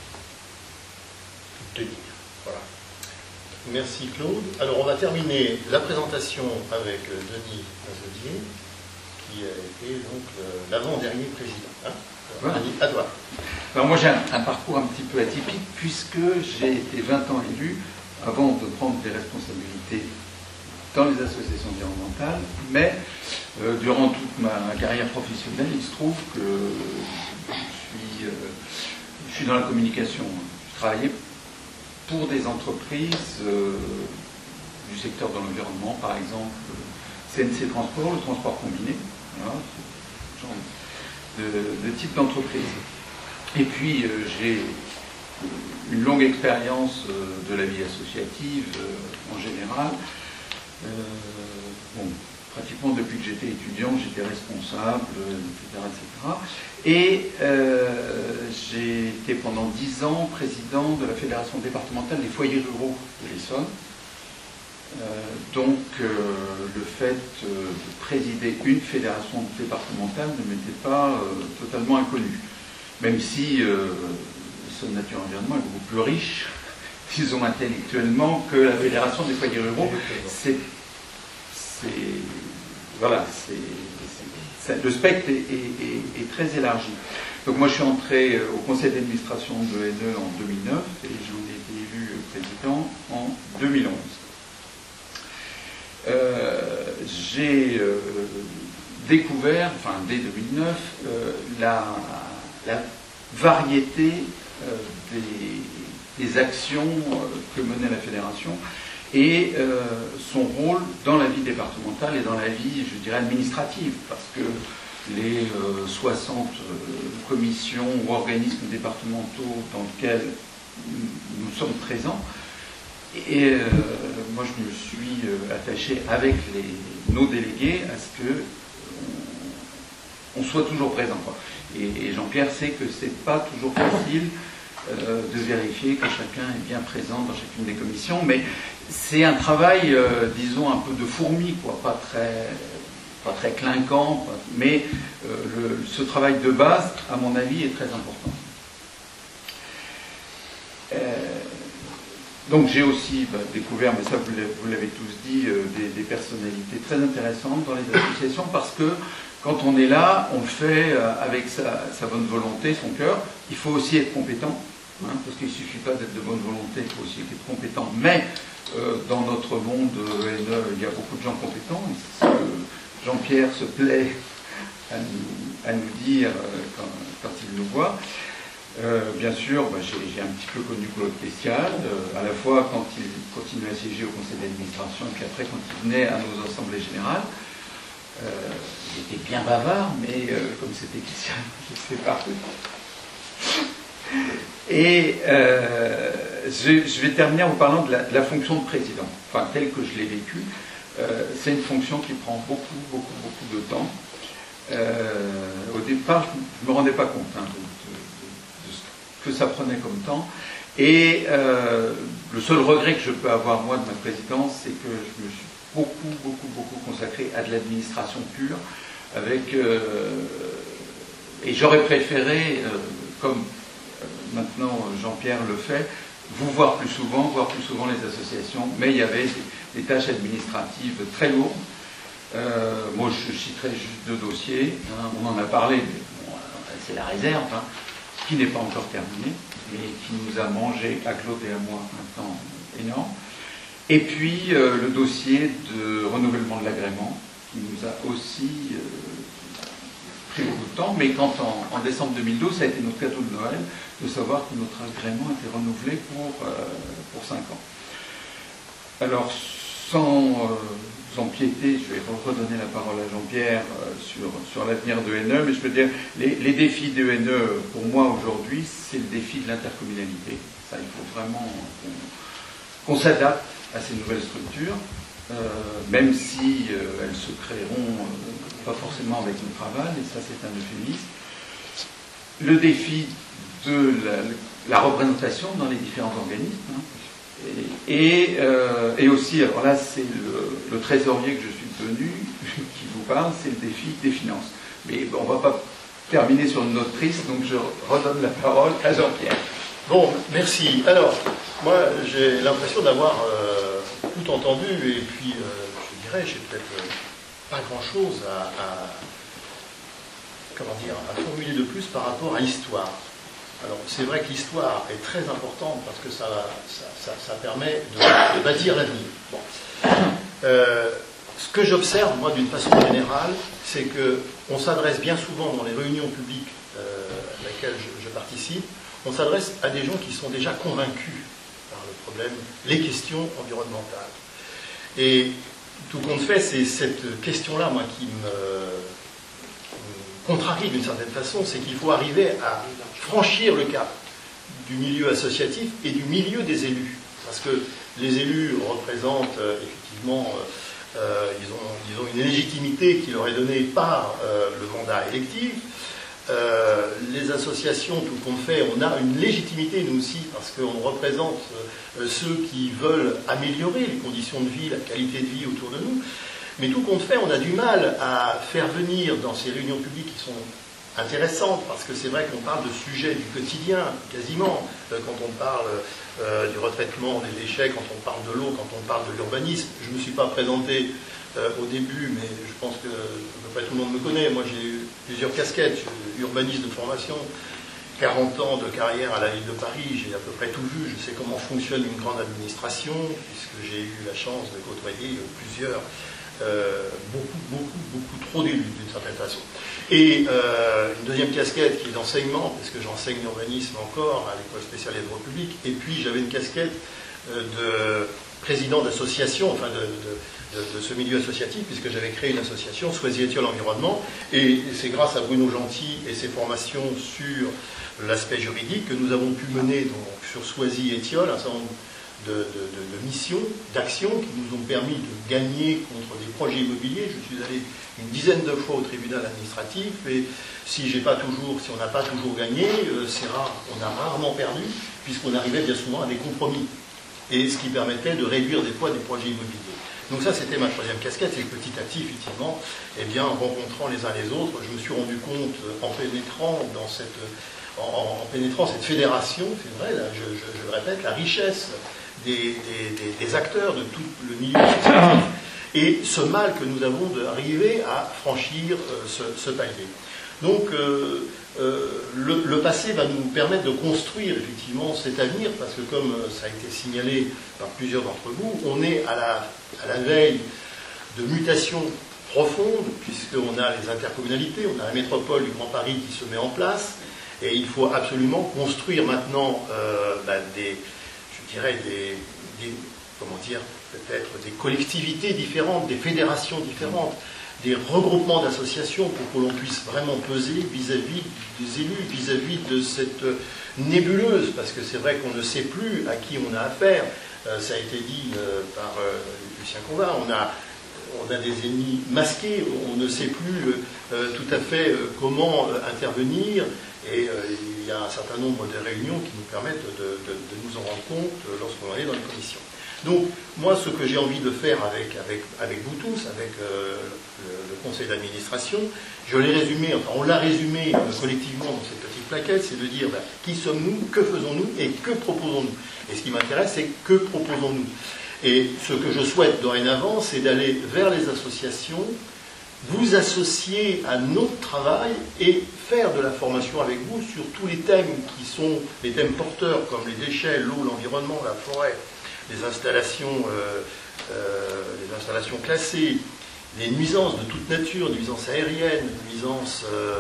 F: tenir. Voilà.
A: Merci Claude. Alors on va terminer la présentation avec euh, Denis Mazodier, qui a été donc euh, l'avant-dernier président. Hein
G: voilà.
A: Denis, à toi.
G: Alors moi j'ai un, un parcours un petit peu atypique puisque j'ai été vingt ans élu avant de prendre des responsabilités dans les associations environnementales, mais euh, durant toute ma, ma carrière professionnelle, il se trouve que je suis, euh, je suis dans la communication. Je travaillais pour des entreprises euh, du secteur de l'environnement, par exemple C N C Transport, le transport combiné, voilà, ce genre de, de type d'entreprise. Et puis euh, j'ai une longue expérience euh, de la vie associative euh, en général. Euh, bon, pratiquement depuis que j'étais étudiant, j'étais responsable, euh, et cetera, et cetera. Et euh, j'ai été pendant dix ans président de la Fédération départementale des foyers ruraux de l'Essonne. Euh, donc euh, le fait euh, de présider une fédération départementale ne m'était pas euh, totalement inconnu. Même si euh, l'Essonne Nature Environnement est beaucoup plus riche, disons intellectuellement, que la Fédération des foyers ruraux. C'est, voilà, c'est, le spectre est, est, est, est très élargi. Donc moi je suis entré au conseil d'administration de N E en deux mille neuf et j'en ai été élu président en deux mille onze. Euh, j'ai euh, découvert, enfin dès deux mille neuf, euh, la, la variété euh, des, des actions euh, que menait la fédération et euh, son rôle dans la vie départementale et dans la vie, je dirais, administrative, parce que les euh, soixante euh, commissions ou organismes départementaux dans lesquels nous sommes présents. Et euh, moi, je me suis attaché avec les, nos délégués à ce que on, on soit toujours présent, quoi. Et, et Jean-Pierre sait que c'est pas toujours facile euh, de vérifier que chacun est bien présent dans chacune des commissions, mais c'est un travail, euh, disons, un peu de fourmi, quoi, pas très, pas très clinquant, pas, mais euh, le, ce travail de base, à mon avis, est très important. Euh, donc j'ai aussi bah, découvert, mais ça vous l'avez tous dit, euh, des, des personnalités très intéressantes dans les associations, parce que quand on est là, on le fait euh, avec sa, sa bonne volonté, son cœur. Il faut aussi être compétent, hein, parce qu'il ne suffit pas d'être de bonne volonté, il faut aussi être compétent. Mais euh, dans notre monde, euh, il y a beaucoup de gens compétents. Et Jean-Pierre se plaît à nous, à nous dire euh, quand, quand il nous voit. Euh, bien sûr, bah, j'ai un petit peu connu Claude Tessial, euh, à la fois quand il continuait à siéger au conseil d'administration et puis après quand il venait à nos assemblées générales. Euh, il était bien bavard, mais euh, comme c'était Tessial, je ne sais pas. Et euh, je, je vais terminer en vous parlant de la, de la fonction de président, enfin telle que je l'ai vécue. Euh, C'est une fonction qui prend beaucoup, beaucoup, beaucoup de temps. Euh, au départ, je ne me rendais pas compte hein, de, de, de, de ce que ça prenait comme temps. Et euh, le seul regret que je peux avoir, moi, de ma présidence, c'est que je me suis beaucoup, beaucoup, beaucoup consacré à de l'administration pure, avec euh, et j'aurais préféré, euh, comme euh, maintenant Jean-Pierre le fait, vous voir plus souvent, voir plus souvent les associations, mais il y avait des, des tâches administratives très lourdes. Euh, moi, je citerai juste deux dossiers, hein, on en a parlé, mais bon, c'est la réserve, hein, qui n'est pas encore terminée, mais qui nous a mangé, à Claude et à moi, un temps énorme. Et puis euh, le dossier de renouvellement de l'agrément, qui nous a aussi euh, pris beaucoup de temps, mais quand en, en décembre deux mille douze, ça a été notre cadeau de Noël, de savoir que notre agrément était renouvelé pour, euh, pour cinq ans. Alors, sans euh, empiéter, je vais redonner la parole à Jean-Pierre euh, sur, sur l'avenir de N E, mais je veux dire, les, les défis de N E, pour moi aujourd'hui, c'est le défi de l'intercommunalité. Ça, il faut vraiment qu'on qu'on s'adapte à ces nouvelles structures, euh, même si euh, elles se créeront euh, pas forcément avec notre aval, et ça c'est un euphémisme. Le défi de la, la représentation dans les différents organismes, hein, et, et, euh, et aussi, alors là c'est le, le trésorier que je suis devenu qui vous parle, c'est le défi des finances. Mais bon, on ne va pas terminer sur une note triste, donc je redonne la parole à Jean-Pierre.
A: Bon, merci. Alors, moi, j'ai l'impression d'avoir euh, tout entendu, et puis, euh, je dirais, j'ai peut-être euh, pas grand-chose à, à, comment dire, à formuler de plus par rapport à l'histoire. Alors, c'est vrai que l'histoire est très importante, parce que ça, ça, ça, ça permet de, de bâtir l'avenir. Bon. Euh, ce que j'observe, moi, d'une façon générale, c'est qu'on s'adresse bien souvent dans les réunions publiques euh, à laquelle je, je participe, on s'adresse à des gens qui sont déjà convaincus par le problème, les questions environnementales. Et tout compte fait, c'est cette question-là, moi, qui me, me contrarie d'une certaine façon, c'est qu'il faut arriver à franchir le cap du milieu associatif et du milieu des élus. Parce que les élus représentent euh, effectivement, euh, euh, ils, ont, ils ont une légitimité qui leur est donnée par euh, le mandat électif. Euh, les associations, tout compte fait, on a une légitimité, nous aussi, parce qu'on représente euh, ceux qui veulent améliorer les conditions de vie, la qualité de vie autour de nous. Mais tout compte fait, on a du mal à faire venir dans ces réunions publiques qui sont intéressantes, parce que c'est vrai qu'on parle de sujets du quotidien, quasiment, euh, quand on parle euh, du retraitement des déchets, quand on parle de l'eau, quand on parle de l'urbanisme. Je ne me suis pas présenté euh, au début, mais je pense que à peu près tout le monde me connaît. Moi, j'ai eu plusieurs casquettes, urbaniste de formation, quarante ans de carrière à la ville de Paris, j'ai à peu près tout vu, je sais comment fonctionne une grande administration, puisque j'ai eu la chance de côtoyer plusieurs, euh, beaucoup, beaucoup, beaucoup trop d'élus, d'une certaine façon. Et euh, une deuxième casquette qui est d'enseignement, parce que j'enseigne l'urbanisme encore à l'école spéciale et droit public, et puis j'avais une casquette euh, de président d'association, enfin de, de, de, de ce milieu associatif, puisque j'avais créé une association, Soisy-Étiole Environnement, et c'est grâce à Bruno Gentil et ses formations sur l'aspect juridique que nous avons pu mener donc, sur Soisy-Étiole un certain nombre de, de, de, de missions, d'actions qui nous ont permis de gagner contre des projets immobiliers. Je suis allé une dizaine de fois au tribunal administratif, et si j'ai pas toujours, si on n'a pas toujours gagné, euh, c'est rare, on a rarement perdu, puisqu'on arrivait bien souvent à des compromis, et ce qui permettait de réduire des fois des projets immobiliers. Donc ça, c'était ma troisième casquette, et petit à petit, effectivement, eh bien, en rencontrant les uns les autres, je me suis rendu compte, en pénétrant dans cette, en, en pénétrant cette fédération, c'est vrai, là, je, je, je le répète, la richesse des, des, des, des acteurs de tout le milieu associatif, et ce mal que nous avons d'arriver à franchir euh, ce, ce palier. Donc, euh, euh, le, le passé va nous permettre de construire effectivement cet avenir, parce que comme ça a été signalé par plusieurs d'entre vous, on est à la, à la veille de mutations profondes, puisqu'on a les intercommunalités, on a la métropole du Grand Paris qui se met en place, et il faut absolument construire maintenant euh, bah, des, je dirais, des, des comment dire, peut-être des collectivités différentes, des fédérations différentes, des regroupements d'associations pour que l'on puisse vraiment peser vis-à-vis des élus, vis-à-vis de cette nébuleuse, parce que c'est vrai qu'on ne sait plus à qui on a affaire. Euh, ça a été dit euh, par euh, Lucien Convin, on a, on a des ennemis masqués, on ne sait plus euh, tout à fait euh, comment euh, intervenir, et euh, il y a un certain nombre de réunions qui nous permettent de, de, de nous en rendre compte euh, lorsqu'on est dans les commissions. Donc, moi, ce que j'ai envie de faire avec, avec, avec vous tous, avec euh, le, le conseil d'administration, je l'ai résumé, enfin, on l'a résumé euh, collectivement dans cette petite plaquette, c'est de dire ben, qui sommes-nous, que faisons-nous et que proposons-nous. Et ce qui m'intéresse, c'est que proposons-nous. Et ce que je souhaite dorénavant, c'est d'aller vers les associations, vous associer à notre travail et faire de la formation avec vous sur tous les thèmes qui sont les thèmes porteurs, comme les déchets, l'eau, l'environnement, la forêt, les installations, euh, euh, les installations classées, les nuisances de toute nature, nuisances aériennes, nuisances euh,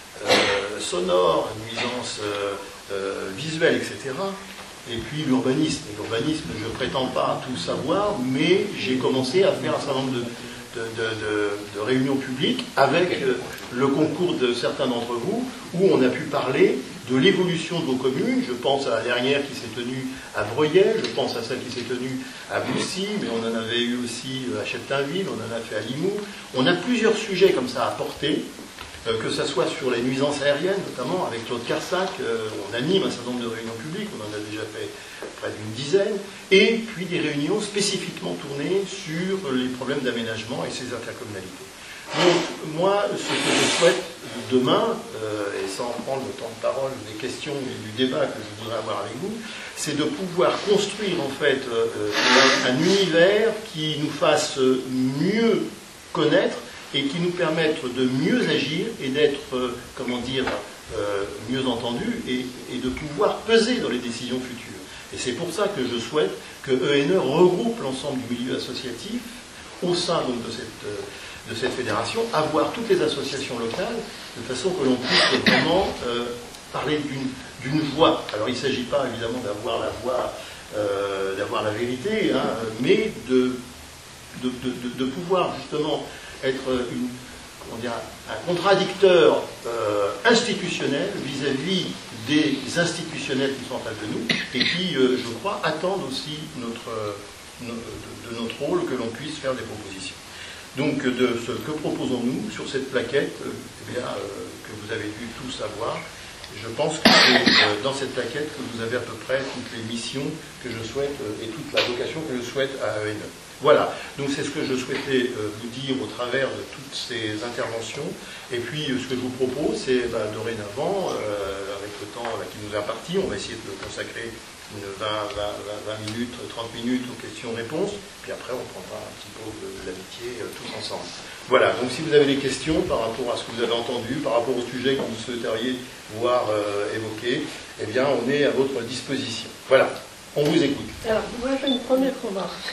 A: euh, sonores, nuisances euh, euh, visuelles, et cetera. Et puis l'urbanisme. L'urbanisme, je ne prétends pas tout savoir, mais j'ai commencé à faire un certain nombre de, de, de, de, de réunions publiques avec le concours de certains d'entre vous, où on a pu parler de l'évolution de nos communes. Je pense à la dernière qui s'est tenue à Breuillet, je pense à celle qui s'est tenue à Boussy, mais on en avait eu aussi à Cheptainville, on en a fait à Limoux. On a plusieurs sujets comme ça à porter, euh, que ce soit sur les nuisances aériennes, notamment avec Claude Carsac, euh, on anime un certain nombre de réunions publiques, on en a déjà fait près d'une dizaine, et puis des réunions spécifiquement tournées sur les problèmes d'aménagement et ces intercommunalités. Donc, moi, ce que je souhaite demain, euh, et sans prendre le temps de parole des questions et du débat que je voudrais avoir avec vous, c'est de pouvoir construire en fait euh, un univers qui nous fasse mieux connaître et qui nous permette de mieux agir et d'être, euh, comment dire, euh, mieux entendus et, et de pouvoir peser dans les décisions futures. Et c'est pour ça que je souhaite que E N E regroupe l'ensemble du milieu associatif au sein donc, de cette... Euh, de cette fédération, avoir toutes les associations locales, de façon que l'on puisse vraiment euh, parler d'une voix. Alors il ne s'agit pas évidemment d'avoir la voix, euh, d'avoir la vérité, hein, mais de, de, de, de pouvoir justement être une, comment dire, un contradicteur euh, institutionnel vis-à-vis des institutionnels qui sont en face de nous, et qui, euh, je crois, attendent aussi notre, euh, de, de notre rôle que l'on puisse faire des propositions. Donc, de ce que proposons-nous sur cette plaquette, euh, eh bien, euh, que vous avez dû tous savoir. Je pense que c'est euh, dans cette plaquette que vous avez à peu près toutes les missions que je souhaite euh, et toute la vocation que je souhaite à E N E. Voilà, donc c'est ce que je souhaitais euh, vous dire au travers de toutes ces interventions. Et puis, euh, ce que je vous propose, c'est bah, dorénavant, euh, avec le temps là, qui nous est imparti, on va essayer de le consacrer une vingt, vingt, vingt minutes, trente minutes aux questions-réponses, puis après on prendra un petit peu de l'amitié euh, tous ensemble. Voilà, donc si vous avez des questions par rapport à ce que vous avez entendu, par rapport au sujet que vous souhaiteriez voir euh, évoqué, eh bien on est à votre disposition. Voilà, on vous écoute.
C: Alors, moi j'ai une première remarque.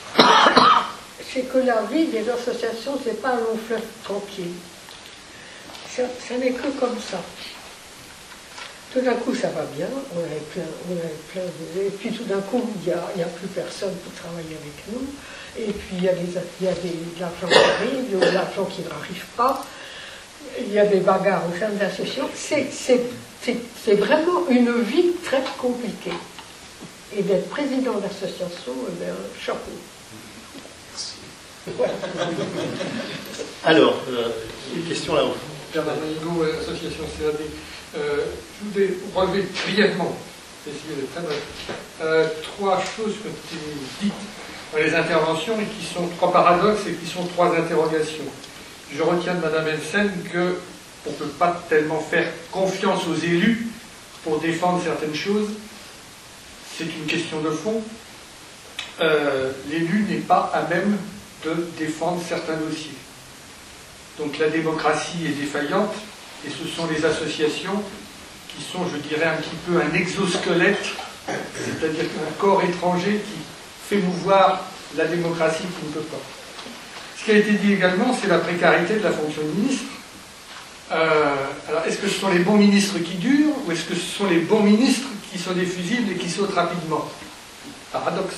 C: C'est que la vie des associations, c'est pas un long fleuve tranquille. Ça, ça n'est que comme ça. Tout d'un coup, ça va bien, on avait plein, on avait plein de... Et puis tout d'un coup, il n'y a, il y a plus personne pour travailler avec nous. Et puis il y a, des, il y a des, de l'argent qui arrive, il y a de l'argent qui n'arrive pas. Il y a des bagarres au sein de l'association. C'est vraiment une vie très compliquée. Et d'être président d'association, eh bien, chapeau. Voilà.
A: Alors, euh, une question là-haut.
H: Bernard Maïgo, association C A D. Euh, je voudrais relever brièvement, essayer d'être très bref, euh, trois choses que tu dites dans les interventions et qui sont trois paradoxes et qui sont trois interrogations. Je retiens de Mme Elsen qu'on ne peut pas tellement faire confiance aux élus pour défendre certaines choses. C'est une question de fond. Euh, L'élu n'est pas à même de défendre certains dossiers. Donc la démocratie est défaillante et ce sont les associations qui sont, je dirais, un petit peu un exosquelette, c'est-à-dire un corps étranger qui fait mouvoir la démocratie qui ne peut pas. Ce qui a été dit également, c'est la précarité de la fonction de ministre. Euh, alors, est-ce que ce sont les bons ministres qui durent, ou est-ce que ce sont les bons ministres qui sont des fusibles et qui sautent rapidement? Paradoxe.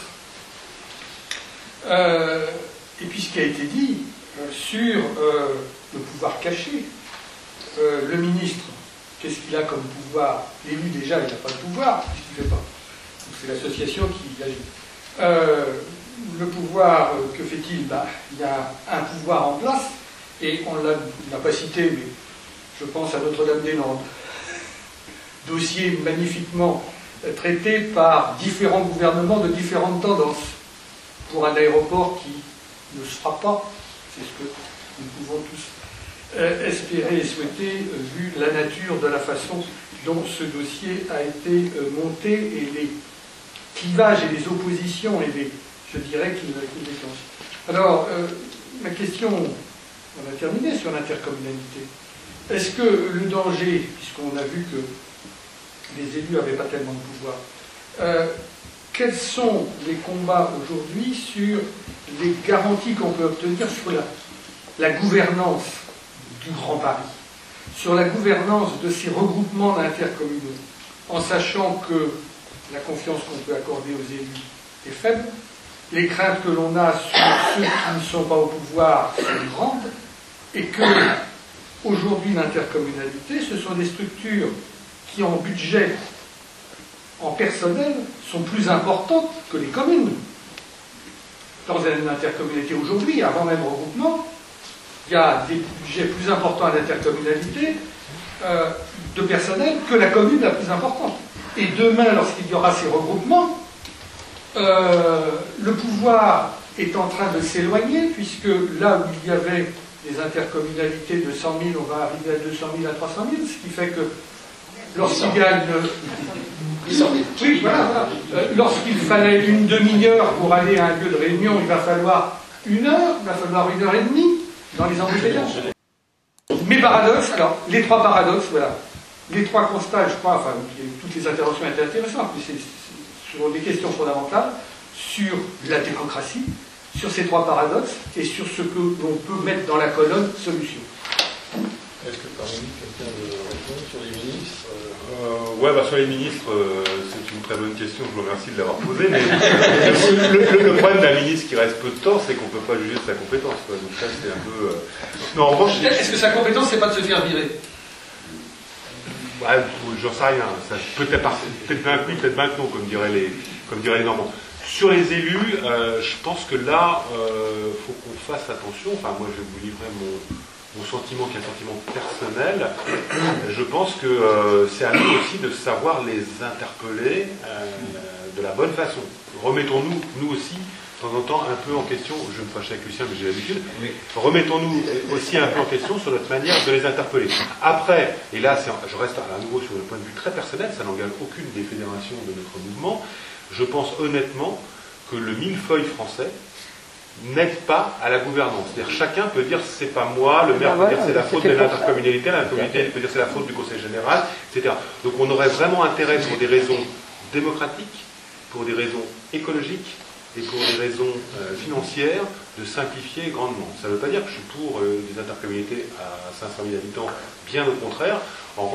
H: Euh, et puis, ce qui a été dit euh, sur euh, le pouvoir caché, euh, le ministre, qu'est-ce qu'il a comme pouvoir? L'élu, déjà, il n'a pas de pouvoir, puisqu'il ne fait pas. Donc, c'est l'association qui agit. Euh, le pouvoir, euh, que fait-il? Bah, il y a un pouvoir en place, et on ne l'a pas cité, mais je pense à Notre-Dame-des-Landes. Dossier magnifiquement euh, traité par différents gouvernements de différentes tendances, pour un aéroport qui ne se fera pas. C'est ce que nous pouvons tous euh, espérer et souhaiter, euh, vu la nature de la façon dont ce dossier a été euh, monté, et les clivages et les oppositions et les, je dirais, qui le déclenchent. Alors, euh, ma question, on a terminé sur l'intercommunalité. Est-ce que le danger, puisqu'on a vu que les élus n'avaient pas tellement de pouvoir, euh, quels sont les combats aujourd'hui sur les garanties qu'on peut obtenir sur la, la gouvernance du Grand Paris, sur la gouvernance de ces regroupements d'intercommunaux, en sachant que la confiance qu'on peut accorder aux élus est faible, les craintes que l'on a sur ceux qui ne sont pas au pouvoir sont grandes, et que, aujourd'hui, l'intercommunalité, ce sont des structures qui, en budget, en personnel, sont plus importantes que les communes. Dans une intercommunalité aujourd'hui, avant même regroupement, il y a des budgets plus importants à l'intercommunalité euh, de personnel que la commune la plus importante. Et demain, lorsqu'il y aura ces regroupements, euh, le pouvoir est en train de s'éloigner, puisque là où il y avait des intercommunalités de cent mille, on va arriver à deux cent mille, à trois cent mille, ce qui fait que lorsqu'il y a une... Oui, voilà, voilà. Euh, lorsqu'il fallait une demi-heure pour aller à un lieu de réunion, il va falloir une heure, il va falloir une heure et demie dans les embouteillages. Mais paradoxe, alors, les trois paradoxes, voilà. Les trois constats, je crois, enfin, toutes les interventions étaient intéressantes, mais c'est sur des questions fondamentales, sur la démocratie, sur ces trois paradoxes, et sur ce que l'on peut mettre dans la colonne solution.
A: Est-ce que parmi nous, quelqu'un veut répondre sur les ministres
B: euh, Ouais, bah, sur les ministres, euh, c'est une très bonne question, je vous remercie de l'avoir posée, mais le, le, le problème d'un ministre qui reste peu de temps, c'est qu'on ne peut pas juger de sa compétence, quoi. Donc ça, c'est un peu... Euh... Non, en revanche...
H: Est-ce que sa compétence, c'est pas de se faire virer?
B: Ouais, j'en sais rien, peut-être peut-être bien que oui, peut-être bien que non, comme diraient les, comme diraient les Normands. Sur les élus, euh, je pense que là, il euh, faut qu'on fasse attention. Enfin, moi, je vais vous livrer mon, mon sentiment, qui est un sentiment personnel. Je pense que euh, c'est à nous aussi de savoir les interpeller euh, de la bonne façon. Remettons-nous, nous aussi, de temps en temps, un peu en question, je vais me fâcher avec Lucien, mais j'ai l'habitude, remettons-nous aussi un peu en question sur notre manière de les interpeller. Après, et là, je reste à nouveau sur le point de vue très personnel, ça n'engage aucune des fédérations de notre mouvement, je pense honnêtement que le millefeuille français n'aide pas à la gouvernance. C'est-à-dire chacun peut dire c'est pas moi, le maire peut dire c'est la faute de l'intercommunalité, l'intercommunalité peut dire c'est la faute du conseil général, et cetera. Donc on aurait vraiment intérêt pour des raisons démocratiques, pour des raisons écologiques, et pour des raisons euh, financières, de simplifier grandement. Ça ne veut pas dire que je suis pour euh, des intercommunalités à cinq cent mille habitants, bien au contraire. En revanche,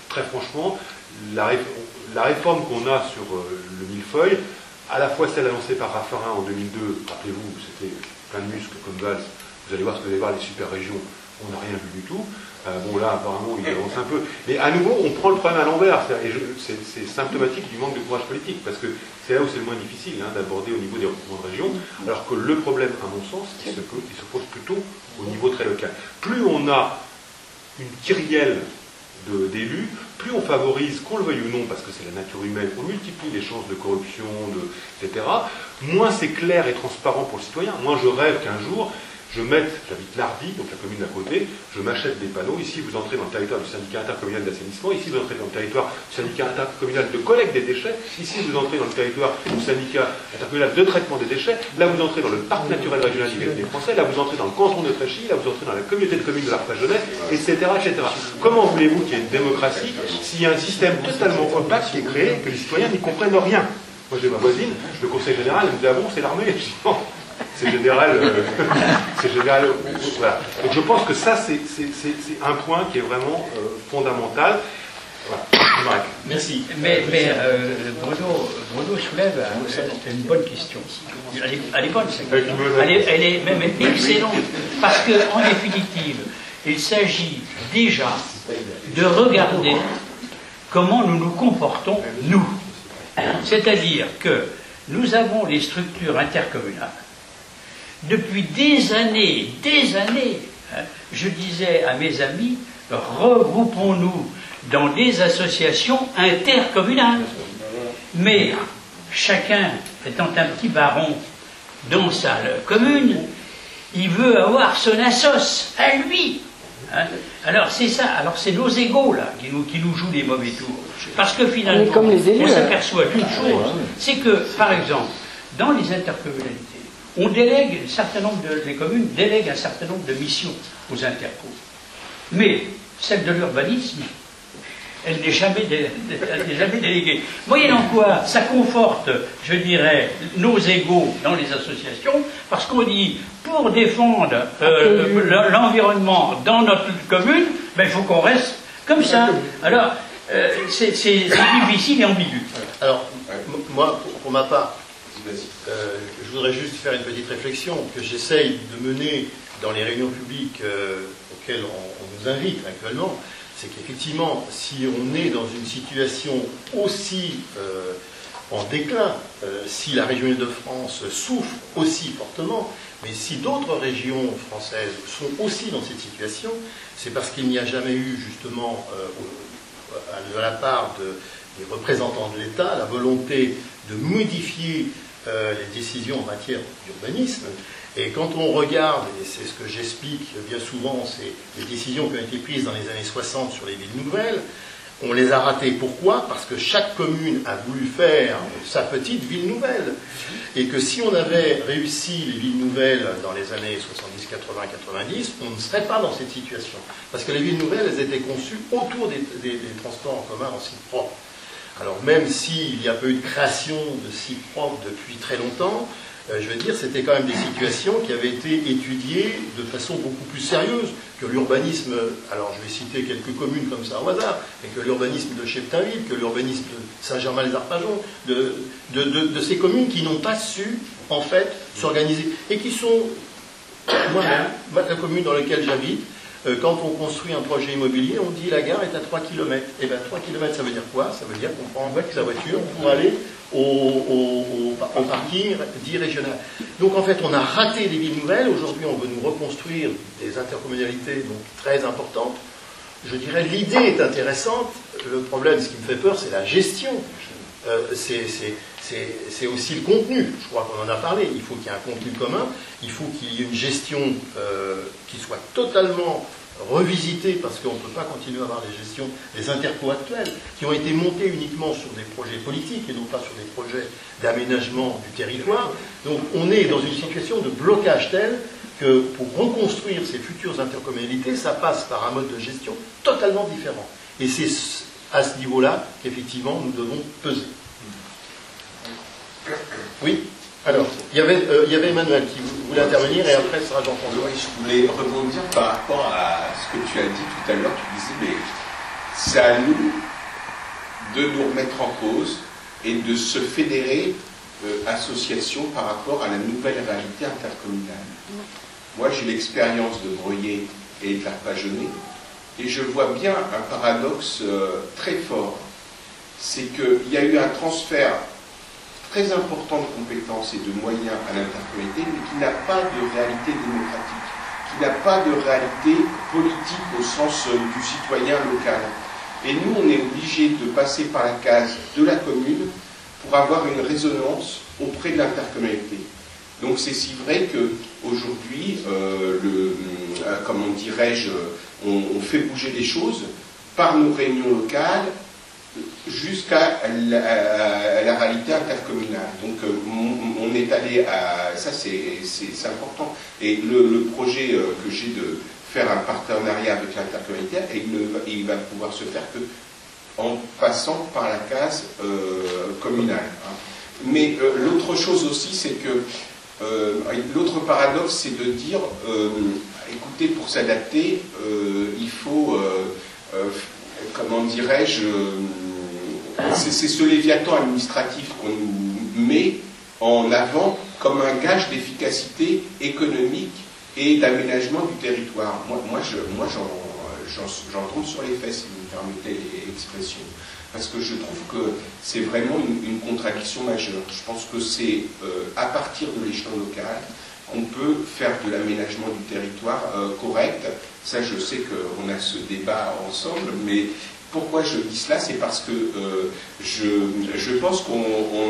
B: très franchement, la, ré la réforme qu'on a sur euh, le millefeuille, à la fois celle annoncée par Raffarin en deux mille deux, rappelez-vous, c'était plein de muscles comme Valls, vous allez voir ce que vous allez voir, les super régions, on n'a rien vu du tout. Euh, bon là, apparemment, il avance un peu. Mais à nouveau, on prend le problème à l'envers. C'est symptomatique du manque de courage politique, parce que c'est là où c'est le moins difficile hein, d'aborder au niveau des regroupements de régions, alors que le problème, à mon sens, il se, il se pose plutôt au niveau très local. Plus on a une kyrielle d'élus, plus on favorise, qu'on le veuille ou non, parce que c'est la nature humaine, on multiplie les chances de corruption, de, et cetera, moins c'est clair et transparent pour le citoyen. Moi, je rêve qu'un jour, je mette, j'habite Lardy, donc la commune d'à côté, je m'achète des panneaux, ici vous entrez dans le territoire du syndicat intercommunal d'assainissement, ici vous entrez dans le territoire du syndicat intercommunal de collecte des déchets, ici vous entrez dans le territoire du syndicat intercommunal de traitement des déchets, là vous entrez dans le parc naturel régional des Français, là vous entrez dans le canton de Tréchy, là vous entrez dans la communauté de communes de l'Arpajonais, et cetera, et cetera. Comment voulez-vous qu'il y ait une démocratie s'il y a un système totalement opaque qui est créé, que les citoyens n'y comprennent rien? Moi j'ai ma voisine, le conseil général, elle me dit ah bon, c'est l'armée. C'est général, euh, c'est général, euh, voilà. Donc je pense que ça, c'est un point qui est vraiment euh, fondamental. Voilà.
E: Merci. Mais, mais euh, Bruno, Bruno soulève un, une bonne question. Elle est, elle est bonne, cette question. Elle est, elle est même excellente. Parce qu'en définitive, il s'agit déjà de regarder comment nous nous comportons, nous. C'est-à-dire que nous avons les structures intercommunales. Depuis des années, des années, hein, je disais à mes amis, regroupons-nous dans des associations intercommunales. Mais chacun étant un petit baron dans sa commune, il veut avoir son assos à lui. Hein. Alors c'est ça, alors c'est nos égos là qui nous, qui nous jouent des mauvais tours. Parce que finalement, on, on s'aperçoit d'une chose, c'est que, par exemple, dans les intercommunalités, on délègue, un certain nombre de, les communes délèguent un certain nombre de missions aux intercos. Mais celle de l'urbanisme, elle n'est jamais, dé, jamais déléguée. Moyennant quoi, ça conforte, je dirais, nos égos dans les associations, parce qu'on dit, pour défendre euh, l'environnement dans notre commune, ben, il faut qu'on reste comme ça. Alors, euh, c'est difficile et ambigu.
A: Alors, moi, pour, pour ma part, Euh, je voudrais juste faire une petite réflexion que j'essaye de mener dans les réunions publiques euh, auxquelles on, on nous invite actuellement. C'est qu'effectivement, si on est dans une situation aussi euh, en déclin, euh, si la région Île-de-France souffre aussi fortement, mais si d'autres régions françaises sont aussi dans cette situation, c'est parce qu'il n'y a jamais eu justement euh, de la part de, des représentants de l'État la volonté de modifier Euh, les décisions en matière d'urbanisme. Et quand on regarde, et c'est ce que j'explique bien souvent, c'est les décisions qui ont été prises dans les années soixante sur les villes nouvelles, on les a ratées. Pourquoi? Parce que chaque commune a voulu faire sa petite ville nouvelle. Et que si on avait réussi les villes nouvelles dans les années soixante-dix, quatre-vingts, quatre-vingt-dix, on ne serait pas dans cette situation. Parce que les villes nouvelles, elles étaient conçues autour des, des, des transports en commun en site propre. Alors même s'il y a peu eu de création de sites propres depuis très longtemps, euh, je veux dire, c'était quand même des situations qui avaient été étudiées de façon beaucoup plus sérieuse que l'urbanisme, alors je vais citer quelques communes comme ça au hasard, mais que l'urbanisme de Cheptainville, que l'urbanisme de Saint-Germain-les-Arpajons, de, de, de, de ces communes qui n'ont pas su, en fait, s'organiser, et qui sont, moi-même, la commune dans laquelle j'habite, quand on construit un projet immobilier, on dit la gare est à trois kilomètres. Et bien trois kilomètres, ça veut dire quoi? Ça veut dire qu'on prend sa voiture pour aller au, au, au, au parking dit régional. Donc en fait, on a raté les villes nouvelles. Aujourd'hui, on veut nous reconstruire des intercommunalités donc, très importantes. Je dirais l'idée est intéressante. Le problème, ce qui me fait peur, c'est la gestion. Euh, c'est aussi le contenu. Je crois qu'on en a parlé. Il faut qu'il y ait un contenu commun. Il faut qu'il y ait une gestion euh, qui soit totalement revisitée, parce qu'on ne peut pas continuer à avoir des gestions, des intercos actuels, qui ont été montés uniquement sur des projets politiques et non pas sur des projets d'aménagement du territoire. Donc on est dans une situation de blocage tel que pour reconstruire ces futures intercommunalités, ça passe par un mode de gestion totalement différent. Et c'est à ce niveau-là qu'effectivement nous devons peser. Oui. Alors, il y avait, euh, il y avait Emmanuel qui voulait intervenir et après ce sera Jean-François.
I: Oui, je voulais rebondir par rapport à ce que tu as dit tout à l'heure. Tu disais, mais c'est à nous de nous remettre en cause et de se fédérer euh, association par rapport à la nouvelle réalité intercommunale. Moi, j'ai l'expérience de Breuillé et de l'Arpajonais, et je vois bien un paradoxe euh, très fort. C'est qu'il y a eu un transfert très important de compétences et de moyens à l'intercommunalité, mais qui n'a pas de réalité démocratique, qui n'a pas de réalité politique au sens euh, du citoyen local. Et nous, on est obligé de passer par la case de la commune pour avoir une résonance auprès de l'intercommunalité. Donc c'est si vrai qu'aujourd'hui, euh, euh, comment dirais-je, on, on fait bouger les choses par nos réunions locales jusqu'à la, à la réalité intercommunale. Donc euh, on, on est allé à... Ça c'est important. Et le, le projet euh, que j'ai de faire un partenariat avec l'intercommunalité, il ne il va pouvoir se faire que en passant par la case euh, communale. Hein. Mais euh, l'autre chose aussi, c'est que euh, l'autre paradoxe, c'est de dire, euh, écoutez, pour s'adapter, euh, il faut, euh, euh, comment dirais-je, euh, c'est ce léviathan administratif qu'on nous met en avant comme un gage d'efficacité économique et d'aménagement du territoire. Moi, moi, je, moi j'en tombe sur les fesses, si vous me permettez l'expression, parce que je trouve que c'est vraiment une, une contradiction majeure. Je pense que c'est euh, à partir de l'échelon local qu'on peut faire de l'aménagement du territoire euh, correct. Ça, je sais qu'on a ce débat ensemble, mais pourquoi je dis cela? C'est parce que euh, je, je pense qu'on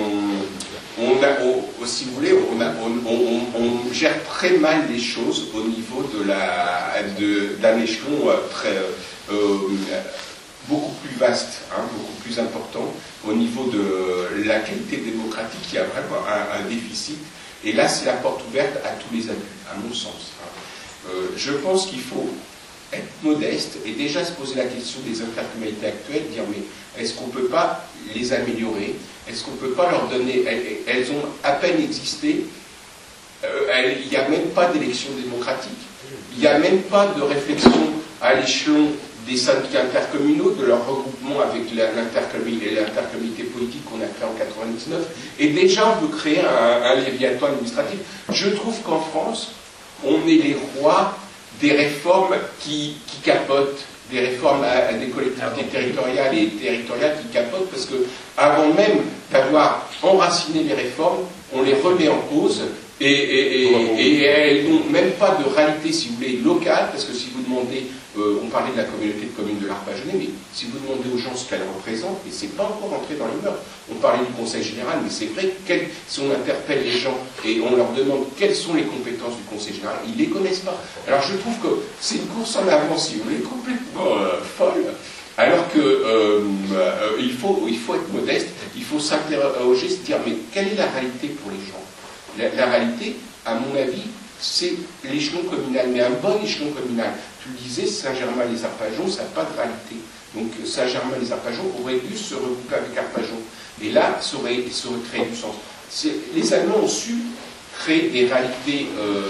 I: on, on a, on, si vous voulez, on, a, on, on, on gère très mal les choses au niveau de la de, d'un échelon très euh, beaucoup plus vaste, hein, beaucoup plus important. Au niveau de la qualité démocratique, il y a vraiment un, un déficit. Et là, c'est la porte ouverte à tous les abus, à mon sens. Hein. Euh, je pense qu'il faut être modeste et déjà se poser la question des intercommunalités actuelles, dire mais est-ce qu'on ne peut pas les améliorer? Est-ce qu'on ne peut pas leur donner, elles, elles ont à peine existé, euh, elles, il n'y a même pas d'élection démocratique, il n'y a même pas de réflexion à l'échelon des syndicats intercommunaux, de leur regroupement avec l'intercommunalité politique qu'on a créée en quatre-vingt-dix-neuf, et déjà on veut créer un, un léviathan administratif. Je trouve qu'en France, on est les rois des réformes qui, qui capotent, des réformes à, à des collectivités territoriales et territoriales qui capotent, parce que avant même d'avoir enraciné les réformes, on les remet en cause, et, et, et, et elles n'ont même pas de réalité, si vous voulez, locale, parce que si vous demandez, euh, on parlait de la communauté de communes de l'Arpajonais, mais si vous demandez aux gens ce qu'elle représente, et c'est pas encore entré dans les mœurs, on parlait du conseil général, mais c'est vrai que si on interpelle les gens et on leur demande quelles sont les compétences du conseil général, ils ne les connaissent pas. Alors je trouve que c'est une course en avant, si vous voulez, complètement euh, folle, alors que euh, euh, il, faut, il faut être modeste, il faut s'interroger, se dire, mais quelle est la réalité pour les gens? La, la réalité, à mon avis, c'est l'échelon communal, mais un bon échelon communal. Tu le disais, Saint-Germain-les-Arpajons, ça n'a pas de réalité. Donc Saint-Germain-les-Arpajons aurait dû se regrouper avec Arpajon. Et là, ça aurait, ça aurait créé du sens. Les Allemands ont su créer des réalités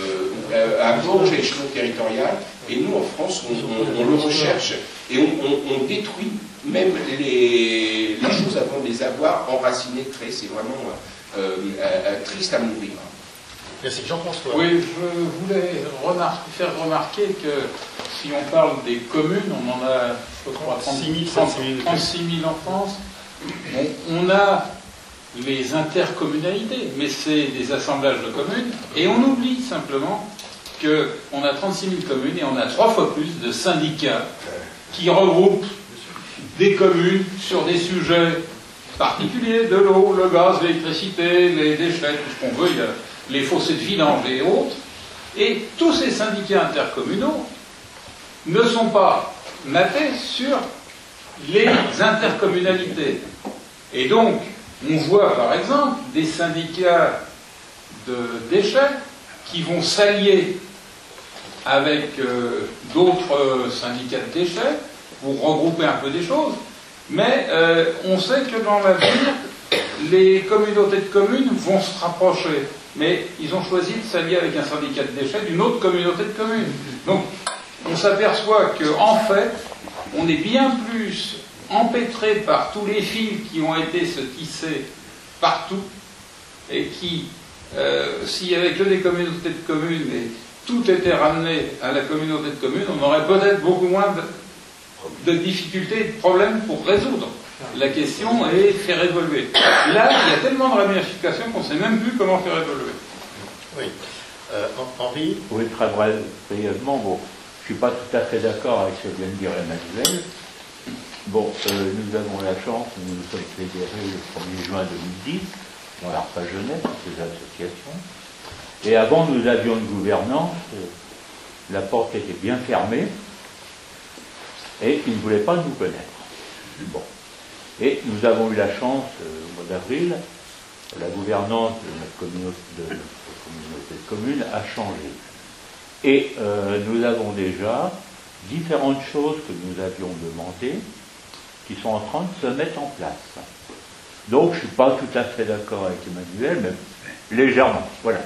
I: euh, à bon échelon territorial, et nous, en France, on, on, on le recherche, et on, on, on détruit même les, les choses avant de les avoir enracinées, créées. C'est vraiment euh, euh, triste à mourir.
A: Merci. Jean-François.
E: Oui, je voulais remarquer, faire remarquer que si on parle des communes, on en a, je crois, trente-six mille en France. On, on a les intercommunalités, mais c'est des assemblages de communes, et on oublie simplement qu'on a trente-six mille communes et on a trois fois plus de syndicats qui regroupent des communes sur des sujets particuliers, de l'eau, le gaz, l'électricité, les déchets, tout ce qu'on veut, il y a les fossés de vidange et autres, et tous ces syndicats intercommunaux ne sont pas mappés sur les intercommunalités. Et donc, on voit par exemple des syndicats de déchets qui vont s'allier avec euh, d'autres syndicats de déchets pour regrouper un peu des choses, mais euh, on sait que dans l'avenir, les communautés de communes vont se rapprocher. Mais ils ont choisi de s'allier avec un syndicat de déchets d'une autre communauté de communes. Donc, on s'aperçoit qu'en fait,
J: on est bien plus empêtré par tous les fils qui ont été se tisser partout, et qui, euh, s'il y avait que des communautés de communes et tout était ramené à la communauté de communes, on aurait peut-être beaucoup moins de, de difficultés et de problèmes pour résoudre la question et faire évoluer. Là, il y a tellement de ramifications qu'on ne sait même plus comment faire évoluer.
A: Oui. Euh, Henri?
K: Oui, très brièvement, bon, je ne suis pas tout à fait d'accord avec ce que vient de dire Emmanuel. Bon, euh, nous avons la chance, nous nous sommes fédérés le premier juin deux mille dix, dans l'ARPA Jeunesse, ces associations. Et avant, nous avions une gouvernance, euh, la porte était bien fermée, et ils ne voulaient pas nous connaître. Bon. Et nous avons eu la chance, euh, au mois d'avril, la gouvernance de notre communauté de, notre communauté de communes a changé. Et euh, nous avons déjà différentes choses que nous avions demandées qui sont en train de se mettre en place. Donc, je ne suis pas tout à fait d'accord avec Emmanuel, mais légèrement. Voilà.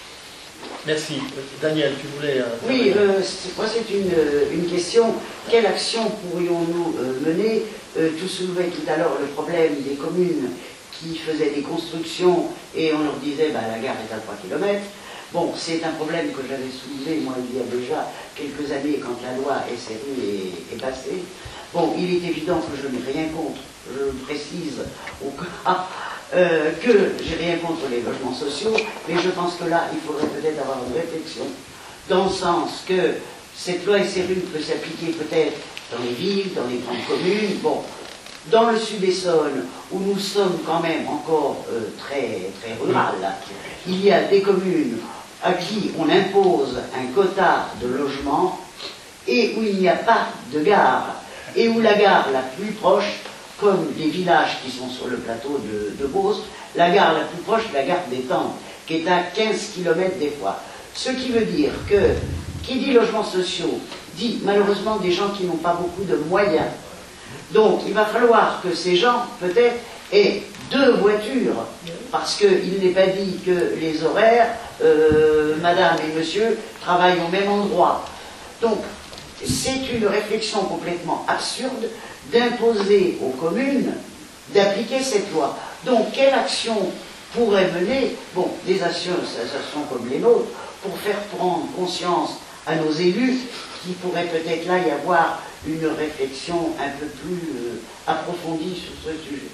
A: Merci. Daniel, tu voulais... Euh,
L: oui, euh, moi c'est une, une question. Quelle action pourrions-nous euh, mener euh, Tu soulevais tout à l'heure le problème des communes qui faisaient des constructions et on leur disait bah, la gare est à trois kilomètres. Bon, c'est un problème que j'avais soulevé, moi, il y a déjà quelques années, quand la loi S R U est, est passée. Bon, il est évident que je n'ai rien contre, je précise au cas euh, que j'ai rien contre les logements sociaux, mais je pense que là, il faudrait peut-être avoir une réflexion, dans le sens que cette loi S R U peut s'appliquer peut-être dans les villes, dans les grandes communes, bon, dans le sud Essonne, où nous sommes quand même encore euh, très, très rural, il y a des communes à qui on impose un quota de logement et où il n'y a pas de gare, et où la gare la plus proche, comme les villages qui sont sur le plateau de, de Beauce, la gare la plus proche, la gare des Tentes, qui est à quinze kilomètres des fois. Ce qui veut dire que, qui dit logements sociaux, dit malheureusement des gens qui n'ont pas beaucoup de moyens. Donc il va falloir que ces gens, peut-être, aient deux voitures, parce qu'il n'est pas dit que les horaires, euh, madame et monsieur, travaillent au même endroit. Donc, c'est une réflexion complètement absurde d'imposer aux communes d'appliquer cette loi. Donc, quelle action pourrait mener, bon, des associations comme les nôtres, pour faire prendre conscience à nos élus qu'il pourrait peut-être là y avoir une réflexion un peu plus euh, approfondie sur ce sujet.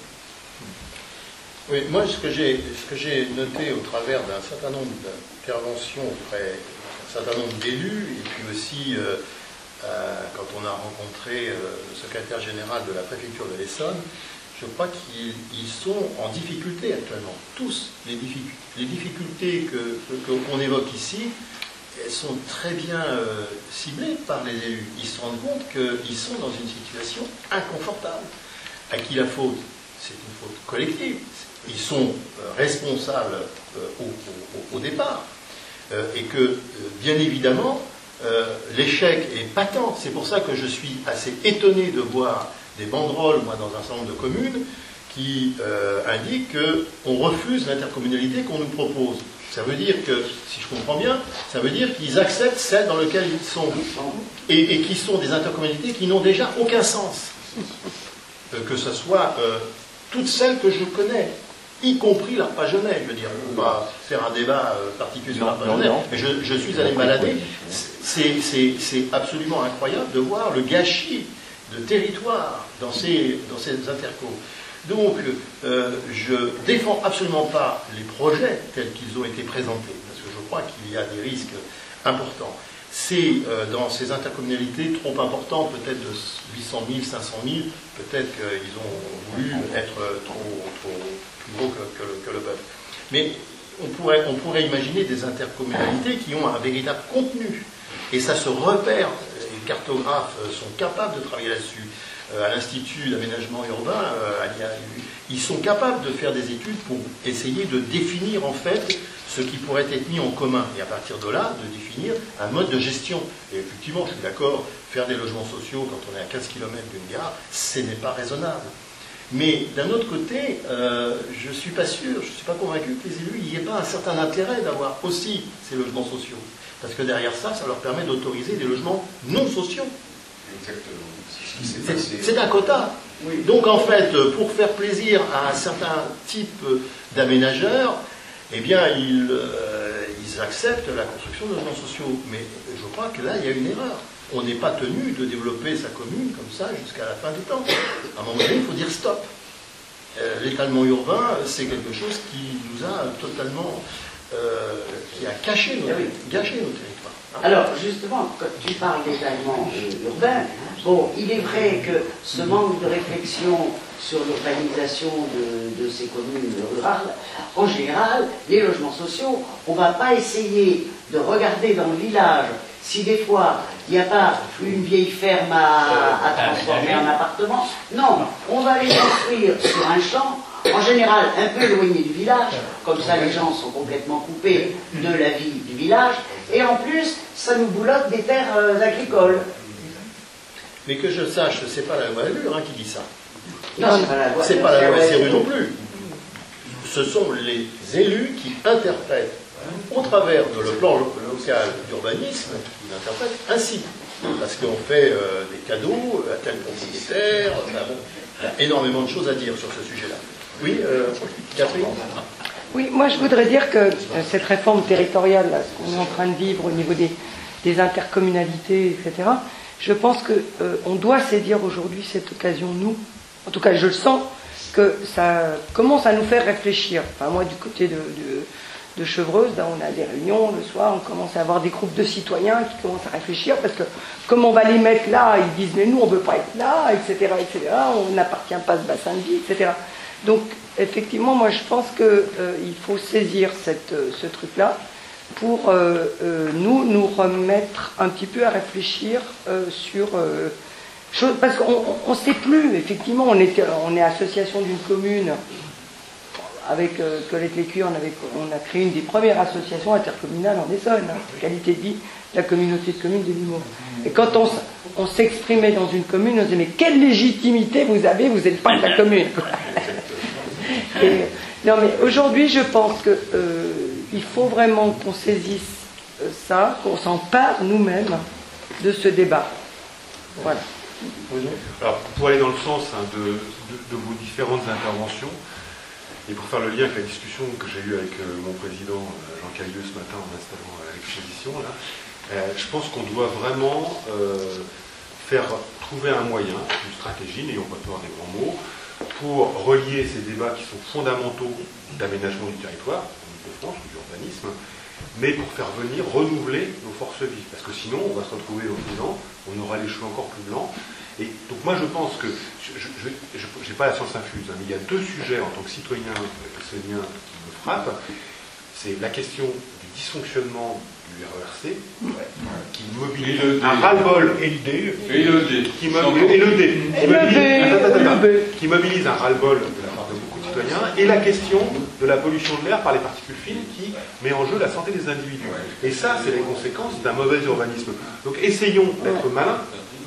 A: Oui, moi, ce que j'ai ce que j'ai noté au travers d'un certain nombre d'interventions auprès d'un certain nombre d'élus, et puis aussi euh, euh, quand on a rencontré euh, le secrétaire général de la préfecture de l'Essonne, je crois qu'ils sont en difficulté actuellement. Tous, les difficultés, les difficultés que, que, qu'on évoque ici, elles sont très bien euh, ciblées par les élus. Ils se rendent compte qu'ils sont dans une situation inconfortable. À qui la faute? C'est une faute collective. Ils sont euh, responsables euh, au, au, au départ. Euh, et que, euh, bien évidemment, euh, l'échec est patent. C'est pour ça que je suis assez étonné de voir des banderoles, moi, dans un certain nombre de communes, qui euh, indiquent qu'on refuse l'intercommunalité qu'on nous propose. Ça veut dire que, si je comprends bien, ça veut dire qu'ils acceptent celles dans lesquelles ils sont, et, et qui sont des intercommunalités qui n'ont déjà aucun sens. Euh, que ce soit euh, toutes celles que je connais, y compris l'ARPA Jeunesse, je veux dire, on va pas faire un débat euh, particulier sur l'ARPA Jeunesse, mais je, je suis allé me balader, c'est, c'est, c'est absolument incroyable de voir le gâchis de territoire dans ces, dans ces intercos. Donc, euh, je défends absolument pas les projets tels qu'ils ont été présentés, parce que je crois qu'il y a des risques importants. C'est euh, dans ces intercommunalités trop importants, peut-être de huit cent mille, cinq cent mille, peut-être qu'ils ont voulu être trop, trop plus gros que, que, que le bœuf. Mais on pourrait, on pourrait imaginer des intercommunalités qui ont un véritable contenu, et ça se repère. Les cartographes sont capables de travailler là-dessus. Euh, à l'Institut d'aménagement urbain, euh, à l'I A U, ils sont capables de faire des études pour essayer de définir en fait ce qui pourrait être mis en commun. Et à partir de là, de définir un mode de gestion. Et effectivement, je suis d'accord, faire des logements sociaux quand on est à quinze kilomètres d'une gare, ce n'est pas raisonnable. Mais d'un autre côté, euh, je ne suis pas sûr, je ne suis pas convaincu que les élus, il n'y ait pas un certain intérêt d'avoir aussi ces logements sociaux. Parce que derrière ça, ça leur permet d'autoriser des logements non sociaux.
I: Exactement.
A: C'est un quota. Oui. Donc en fait, pour faire plaisir à un certain type d'aménageurs, eh bien, ils, euh, ils acceptent la construction de logements sociaux. Mais je crois que là, il y a une erreur. On n'est pas tenu de développer sa commune comme ça jusqu'à la fin des temps. À un moment donné, il faut dire stop. Euh, L'étalement urbain, c'est quelque chose qui nous a totalement... Euh, qui a caché nos, gâché nos territoires.
L: Alors, justement, quand tu parles d'étalement euh, urbain, bon, il est vrai que ce manque de réflexion sur l'urbanisation de, de ces communes rurales, en général, les logements sociaux, on ne va pas essayer de regarder dans le village si des fois il n'y a pas une vieille ferme à, à transformer en appartement. Non, on va les construire sur un champ, en général un peu éloigné du village, comme ça les gens sont complètement coupés de la vie du village, et en plus, ça nous boulotte des terres euh, agricoles.
A: Mais que je sache, c'est pas la loi Allure hein, qui dit ça.
L: Non, c'est pas la loi.
A: C'est pas la loi S R U non plus. Ce sont les élus qui interprètent, au travers de le plan local d'urbanisme, ils interprètent ainsi. Parce qu'on fait euh, des cadeaux à tel propriétaire, enfin bon, il y a énormément de choses à dire sur ce sujet-là. Oui, euh, Catherine ?
D: Oui, moi je voudrais dire que euh, cette réforme territoriale, là, ce qu'on est en train de vivre au niveau des, des intercommunalités, et cetera, je pense qu'on euh, doit saisir aujourd'hui cette occasion, nous, en tout cas je le sens, que ça commence à nous faire réfléchir. Enfin moi du côté de, de, de Chevreuse, là, on a des réunions le soir, on commence à avoir des groupes de citoyens qui commencent à réfléchir, parce que comme on va les mettre là, ils disent mais nous on ne veut pas être là, et cetera, et cetera, on n'appartient pas à ce bassin de vie, et cetera. Donc, effectivement, moi, je pense qu'il euh, faut saisir cette, euh, ce truc-là pour euh, euh, nous, nous remettre un petit peu à réfléchir euh, sur... Euh, chose, parce qu'on ne sait plus, effectivement, on, était, on est association d'une commune, avec euh, Colette Lécuyer, on, avait, on a créé une des premières associations intercommunales en Essonne, hein, qualité de vie de la communauté de communes de Limours. Et quand on, on s'exprimait dans une commune, on disait, mais quelle légitimité vous avez, vous n'êtes pas de la commune. Et, non mais aujourd'hui je pense qu'il euh, faut vraiment qu'on saisisse euh, ça, qu'on s'empare nous-mêmes de ce débat. Voilà.
B: Alors pour aller dans le sens hein, de, de, de vos différentes interventions, et pour faire le lien avec la discussion que j'ai eue avec euh, mon président euh, Jean Cailleux ce matin en installant euh, l'exposition, là, euh, je pense qu'on doit vraiment euh, faire trouver un moyen, une stratégie, n'ayons pas peur des grands mots, pour relier ces débats qui sont fondamentaux d'aménagement du territoire, de France ou d'urbanisme, mais pour faire venir renouveler nos forces vives. Parce que sinon, on va se retrouver dans dix ans, on aura les cheveux encore plus blancs. Et donc moi, je pense que, je n'ai pas la science infuse, hein, mais il y a deux sujets en tant que citoyen estonien qui me frappent. C'est la question du dysfonctionnement du R E R C, ouais, qui mobilise un ras-le-bol et le D,
J: et le D,
B: qui mobilise, et le D, qui mobilise, qui mobilise un ras-le-bol de la part de beaucoup de citoyens, et la question de la pollution de l'air par les particules fines qui met en jeu la santé des individus. Et ça, c'est les conséquences d'un mauvais urbanisme. Donc essayons d'être malins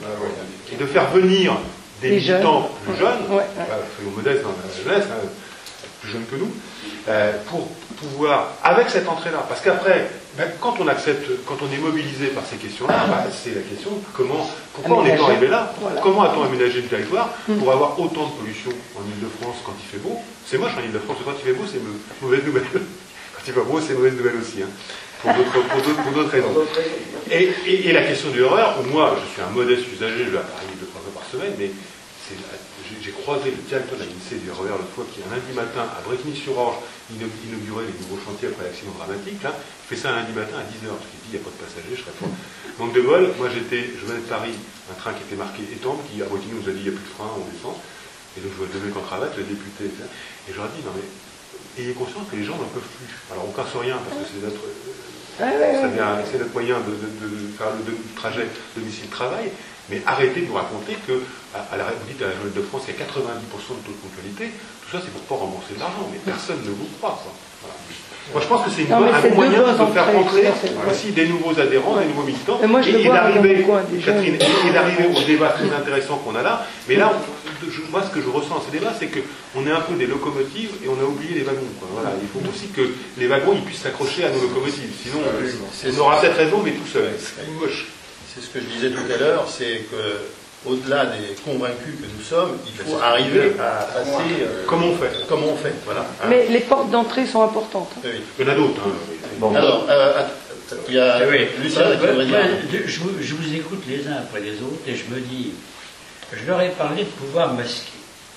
B: et de faire venir des militants plus jeunes, ouais, ouais. Bah, soyons modestes dans la jeunesse, hein, plus jeunes que nous, euh, pour pouvoir, avec cette entrée-là, parce qu'après, ben, quand on accepte, quand on est mobilisé par ces questions-là, ben, c'est la question comment, pourquoi aménager. On est arrivé là, voilà. Comment a-t-on aménagé le territoire pour avoir autant de pollution en Ile-de-France quand il fait beau? C'est moche en Ile-de-France, quand il fait beau, c'est mauvaise nouvelle. Quand il fait beau, c'est mauvaise nouvelle aussi, hein, pour d'autres raisons. Et, et, et la question du horreur, où moi, je suis un modeste usager, je vais à Paris deux, trois fois par semaine, mais j'ai croisé le directeur de la I N S E E du R E R l'autre fois qui, un lundi matin, à Brétigny-sur-Orge, inaugurait les nouveaux chantiers après l'accident dramatique. Là, il fait ça un lundi matin à dix heures, parce qu'il dit il n'y a pas de passagers, je serais fort. Manque de bol, moi j'étais, je venais de Paris, un train qui était marqué étampe, qui à Brétigny nous a dit il n'y a plus de frein, on descend. Et donc je vois deux mecs en cravate, le député, et cetera. Et je leur ai dit non mais, ayez conscience que les gens n'en peuvent plus. Alors on casse rien, parce que c'est notre, euh, c'est notre moyen de, de, de faire le, de, le trajet domicile-travail. Mais arrêtez de nous raconter que, à, à la, vous dites à la Journée de France, il y a quatre-vingt-dix pour cent de taux de ponctualité. Tout ça, c'est pour ne pas rembourser de l'argent. Mais personne ne vous croit. Quoi. Voilà. Moi, je pense que c'est un bon moyen de faire entrer aussi des nouveaux adhérents, des nouveaux militants, et, et d'arriver, Catherine, et d'arriver au débat très intéressant qu'on a là. Mais là, je, moi, ce que je ressens à ces débats, c'est qu'on est un peu des locomotives et on a oublié les wagons. Quoi. Voilà. Il faut aussi que les wagons ils puissent s'accrocher à nos locomotives. Sinon, on aura peut-être raison, mais tout seul. C'est moche.
A: C'est ce que je disais tout à l'heure, c'est que au-delà des convaincus que nous sommes, il faut arriver à passer... Euh,
B: comment on fait
A: Comment on fait, voilà.
D: Mais les portes d'entrée sont importantes.
A: Oui.
B: Il y en a d'autres. Hein.
A: Bon. Alors, euh, il y a
E: oui.
A: Lucien qui voudrait dire...
E: Je vous, je vous écoute les uns après les autres et je me dis, je leur ai parlé de pouvoir masqué.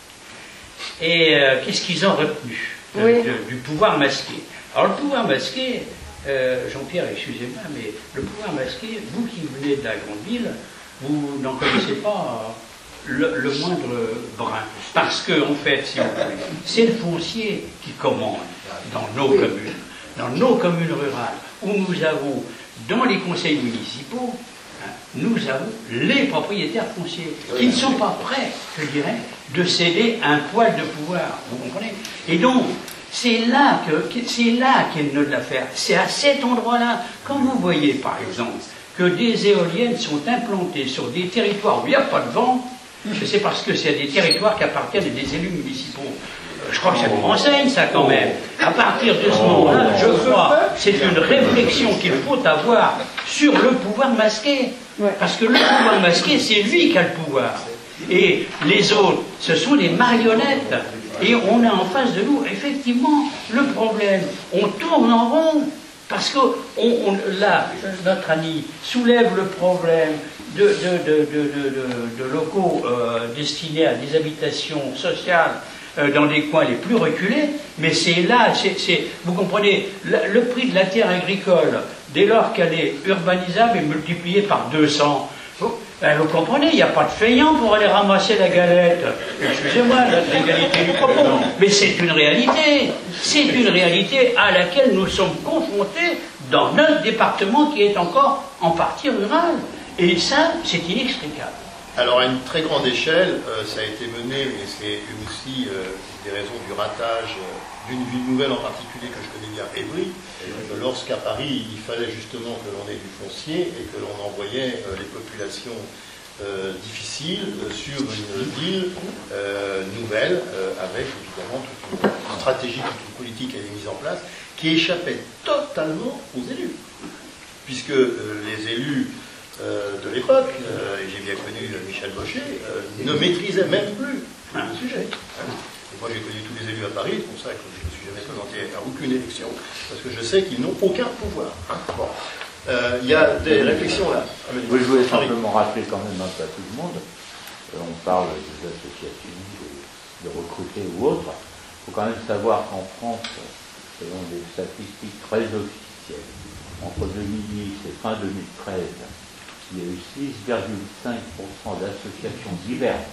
E: Et euh, qu'est-ce qu'ils ont retenu de,
D: oui.
E: de, du pouvoir masqué? Alors le pouvoir masqué, euh, Jean-Pierre, excusez-moi, mais le pouvoir masqué, vous qui venez de la grande ville, vous n'en connaissez pas le, le moindre brin. Parce que, en fait, si vous voulez, c'est le foncier qui commande dans nos oui. communes, dans nos communes rurales, où nous avons, dans les conseils municipaux, nous avons les propriétaires fonciers qui ne sont pas prêts, je dirais, de céder un poil de pouvoir. Vous comprenez? Et donc, c'est là que c'est là qu'est le nœud de l'affaire. C'est à cet endroit-là. Quand vous voyez, par exemple, que des éoliennes sont implantées sur des territoires où il n'y a pas de vent, c'est parce que c'est des territoires qui appartiennent à des élus municipaux. Je crois que ça nous renseigne, ça, quand même. À partir de ce moment-là, je crois, c'est une réflexion qu'il faut avoir sur le pouvoir masqué. Parce que le pouvoir masqué, c'est lui qui a le pouvoir. Et les autres, ce sont des marionnettes. Et on a en face de nous, effectivement, le problème. On tourne en rond. Parce que on, on, là, notre ami soulève le problème de, de, de, de, de, de locaux euh, destinés à des habitations sociales euh, dans des coins les plus reculés, mais c'est là, c'est, c'est, vous comprenez, le, le prix de la terre agricole, dès lors qu'elle est urbanisable, est multiplié par deux cents. Vous, ben, vous comprenez, il n'y a pas de feignant pour aller ramasser la galette. Excusez-moi, l'égalité du propos. Mais c'est une réalité. C'est une réalité à laquelle nous sommes confrontés dans notre département qui est encore en partie rural. Et ça, c'est inextricable.
A: Alors, à une très grande échelle, euh, ça a été mené, mais c'est aussi euh, des raisons du ratage euh, d'une ville nouvelle en particulier que je connais bien, Évry, euh, lorsqu'à Paris, il fallait justement que l'on ait du foncier et que l'on envoyait euh, les populations euh, difficiles euh, sur une ville euh, nouvelle, euh, avec évidemment toute une stratégie, toute une politique qui a été mise en place, qui échappait totalement aux élus. Puisque euh, les élus Euh, de l'époque, euh, et j'ai bien connu euh, Michel Baucher, euh, ne maîtrisait même plus le sujet. Et moi j'ai connu tous les élus à Paris, c'est pour ça que je ne me suis jamais présenté à aucune élection, parce que je sais qu'ils n'ont aucun pouvoir. Hein. Bon. Euh, il y a des réflexions là.
K: Oui, je voulais simplement rappeler quand même un peu à tout le monde, euh, on parle des associations de, de recrutés ou autres, il faut quand même savoir qu'en France, selon des statistiques très officielles, entre deux mille dix et fin deux mille treize, il y a eu six virgule cinq pour cent d'associations diverses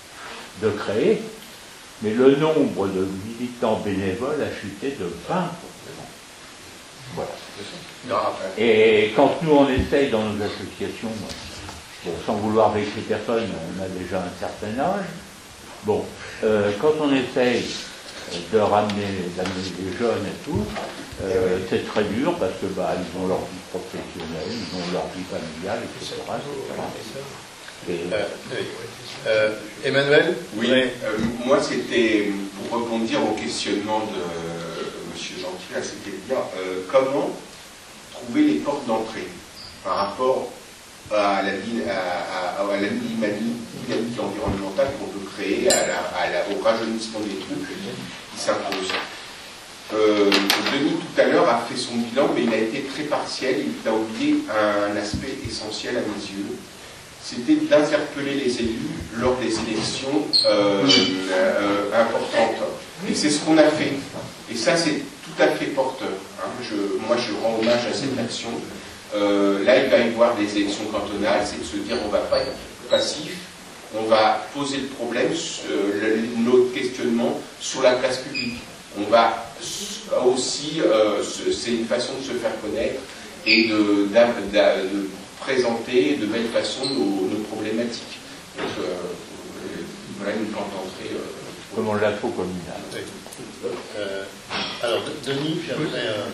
K: de créées, mais le nombre de militants bénévoles a chuté de vingt pour cent. Voilà. Et quand nous on essaye dans nos associations, bon, sans vouloir vexer personne, on a déjà un certain âge, bon, euh, quand on essaye de ramener, d'amener les jeunes et tout, Euh, c'est très dur parce que bah, ils ont leur vie professionnelle, ils ont leur vie familiale, et cetera. Et...
A: Euh, euh, Emmanuel?
I: Oui, euh, moi c'était pour rebondir au questionnement de euh, M. Jean-Pierre, c'était de dire euh, comment trouver les portes d'entrée par rapport à la, à, à, à la dynamique environnementale qu'on veut créer, à la, à la, au rajeunissement des trucs qui s'imposent. Euh, Denis tout à l'heure a fait son bilan, mais il a été très partiel, il a oublié un aspect essentiel à mes yeux, c'était d'interpeller les élus lors des élections euh, euh, importantes. Et c'est ce qu'on a fait. Et ça, c'est tout à fait porteur. Hein. Je, moi, je rends hommage à cette action. Euh, là, il va y avoir des élections cantonales, c'est de se dire on ne va pas être passif, on va poser le problème, euh, le, notre questionnement sur la place publique. On va aussi, euh, c'est une façon de se faire connaître et de, de, de présenter de belle façon nos, nos problématiques. Donc, euh, voilà une porte d'entrée. Euh,
K: Comme on l'a fait au communal.
A: Euh, alors, Denis, puis après. Euh...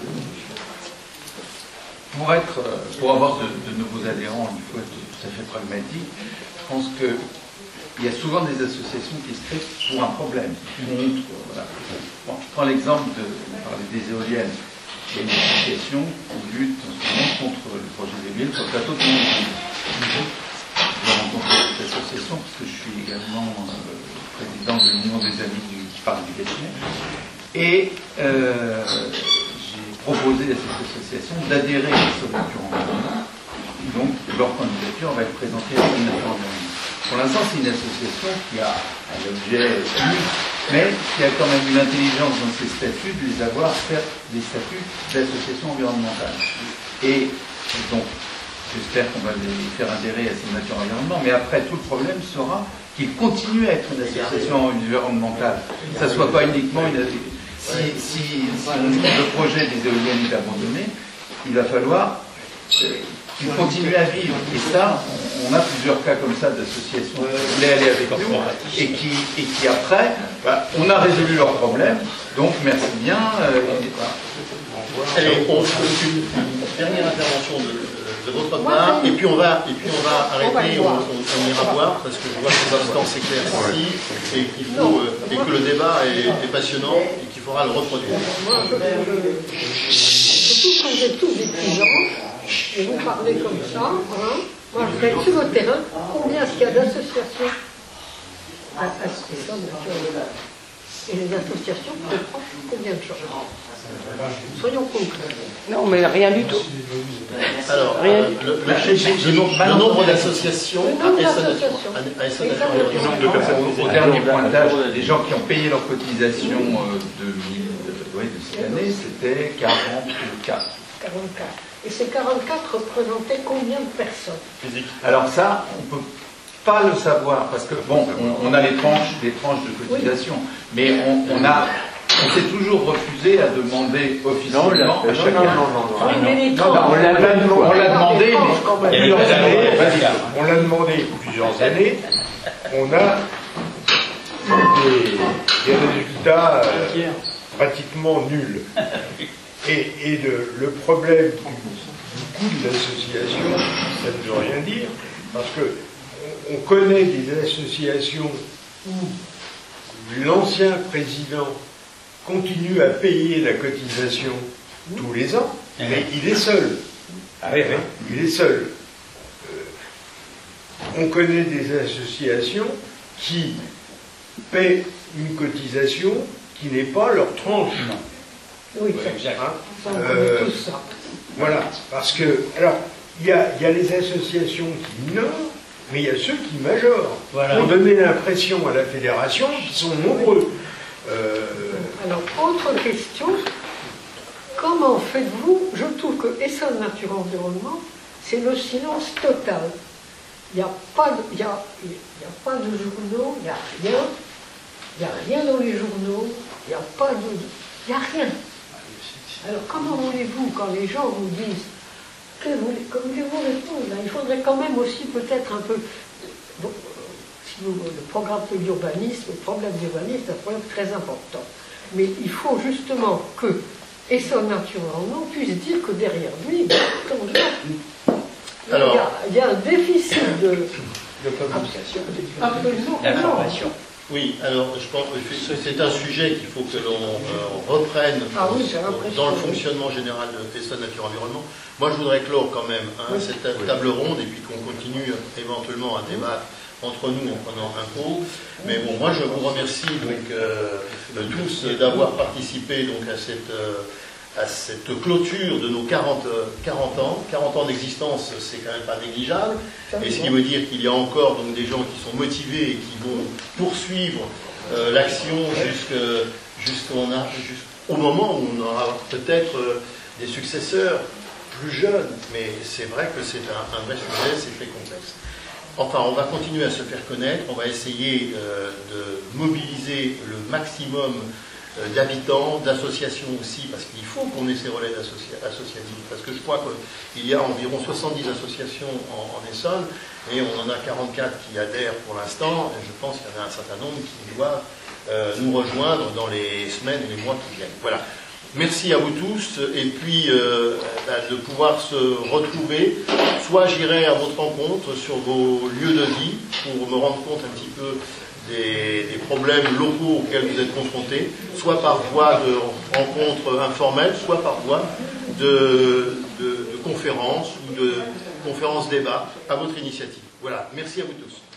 G: Pour, être, pour avoir de, de nouveaux adhérents, il faut être tout à fait pragmatique. Je pense que il y a souvent des associations qui se créent pour un problème. Contre, voilà. Bon, je prends l'exemple de parler des éoliennes. Il y a une association qui lutte en ce moment contre le projet d'éoliennes sur le plateau de Montigny. Je dans cette association, parce que je suis également euh, président de l'Union des Amis du, qui parle éducation. Et euh, j'ai proposé à cette association d'adhérer à la Nature Environnement. Donc, leur candidature va être présentée à la Nature Environnement. Pour l'instant, c'est une association qui a un objet unique, mais qui a quand même une intelligence dans ses statuts de les avoir, certes, des statuts d'association environnementale. Et donc, j'espère qu'on va les faire adhérer à cette Nature Environnement, mais après, tout le problème sera qu'ils continuent à être une association environnementale. Que ça ne soit pas uniquement une... Si, si, si le projet des éoliennes est abandonné, il va falloir qu'ils continuent à vivre. Et ça, on a plusieurs cas comme ça d'associations qui voulaient aller avec nous et qui, et qui après, bah, on a résolu leurs problèmes. Donc merci bien. Euh,
A: Allez, on se une dernière intervention de, de votre part, et puis on va, et puis on va arrêter, on, on, on ira voir, parce que je vois que les instants s'éclairent ici, et qu'il faut, euh, et que le débat est, est passionnant, et qu'il faudra le reproduire.
C: Moi, je, je, surtout quand vous êtes tous des petits et vous parlez comme ça, hein, moi je vais être sur le terrain, combien est-ce qu'il y a d'associations à, à ce ça, et les associations comprennent combien de choses. Soyons concrets.
D: Non, mais rien du tout.
A: Alors,
D: rien
A: euh,
D: du tout.
A: le, le, le, le nombre d'associations à Essonne Nature Environnement.
G: Au dernier pointage, les gens qui ont payé leur cotisation euh, de, de, ouais, de cette année, c'était quarante-quatre.
C: quarante-quatre. Et ces quarante-quatre représentaient combien de personnes?
G: Alors ça, on peut pas le savoir, parce que, bon, on, on a les tranches, les tranches de cotisation, oui. Mais on, on a... On s'est toujours refusé à demander officiellement non, à chacun. Non, non, non, non,
C: oui, mais les
G: non, non, on l'a demandé, mais plusieurs années.
F: On l'a demandé plusieurs années. On a des, des résultats euh, pratiquement nuls. Et, et de, le problème du, du coût de l'association, ça ne veut rien dire, parce que on, on connaît des associations où l'ancien président continue à payer la cotisation tous les ans, mais il est seul.
E: Ah oui, oui.
F: Il est seul. Euh, on connaît des associations qui paient une cotisation qui n'est pas leur tranche.
C: Non. Oui,
F: exact. Hein
C: ça, on connaît tous ça.
F: Voilà, parce que, alors, il y a, y a les associations qui minorent, mais il y a ceux qui majorent. Voilà. Pour donner l'impression à la fédération qu'ils sont nombreux. Euh...
C: Alors, autre question, comment faites-vous? Je trouve que Essonne Nature Environnement, c'est le silence total. Il n'y a, a, a pas de journaux, il n'y a rien, il n'y a rien dans les journaux, il n'y a pas de... il n'y a rien. Alors, comment voulez-vous, quand les gens vous disent, que vous, comme je vous réponds, là, il faudrait quand même aussi peut-être un peu... Bon, le programme de l'urbanisme, le problème d'urbanisme, c'est un problème très important. Mais il faut justement que Essonne Nature Environnement puisse dire que derrière lui, il y a, Alors, il y a un déficit de, de communication. Absolument
A: d'information. Oui, alors je pense que c'est un sujet qu'il faut que l'on euh, reprenne ah oui, dans le fonctionnement général de Essonne Nature Environnement. Moi, je voudrais clore quand même hein, oui. cette table ronde et puis qu'on continue éventuellement à débattre entre nous en prenant un pot. Mais bon, moi je vous remercie donc euh, tous d'avoir participé donc à cette, euh, à cette clôture de nos quarante, quarante ans. quarante ans d'existence, c'est quand même pas négligeable. Et ce qui veut dire qu'il y a encore donc des gens qui sont motivés et qui vont poursuivre euh, l'action jusqu'au jusqu'au moment où on aura peut-être euh, des successeurs plus jeunes. Mais c'est vrai que c'est un, un vrai sujet, c'est très complexe. Enfin, on va continuer à se faire connaître, on va essayer euh, de mobiliser le maximum euh, d'habitants, d'associations aussi, parce qu'il faut qu'on ait ces relais associatifs, parce que je crois qu'il y a environ soixante-dix associations en, en Essonne, et on en a quarante-quatre qui adhèrent pour l'instant, et je pense qu'il y en a un certain nombre qui doivent euh, nous rejoindre dans les semaines et les mois qui viennent. Voilà. Merci à vous tous, et puis euh, de pouvoir se retrouver. Soit j'irai à votre rencontre sur vos lieux de vie pour me rendre compte un petit peu des, des problèmes locaux auxquels vous êtes confrontés, soit par voie de rencontres informelles, soit par voie de, de, de conférences ou de conférences-débats à votre initiative. Voilà, merci à vous tous.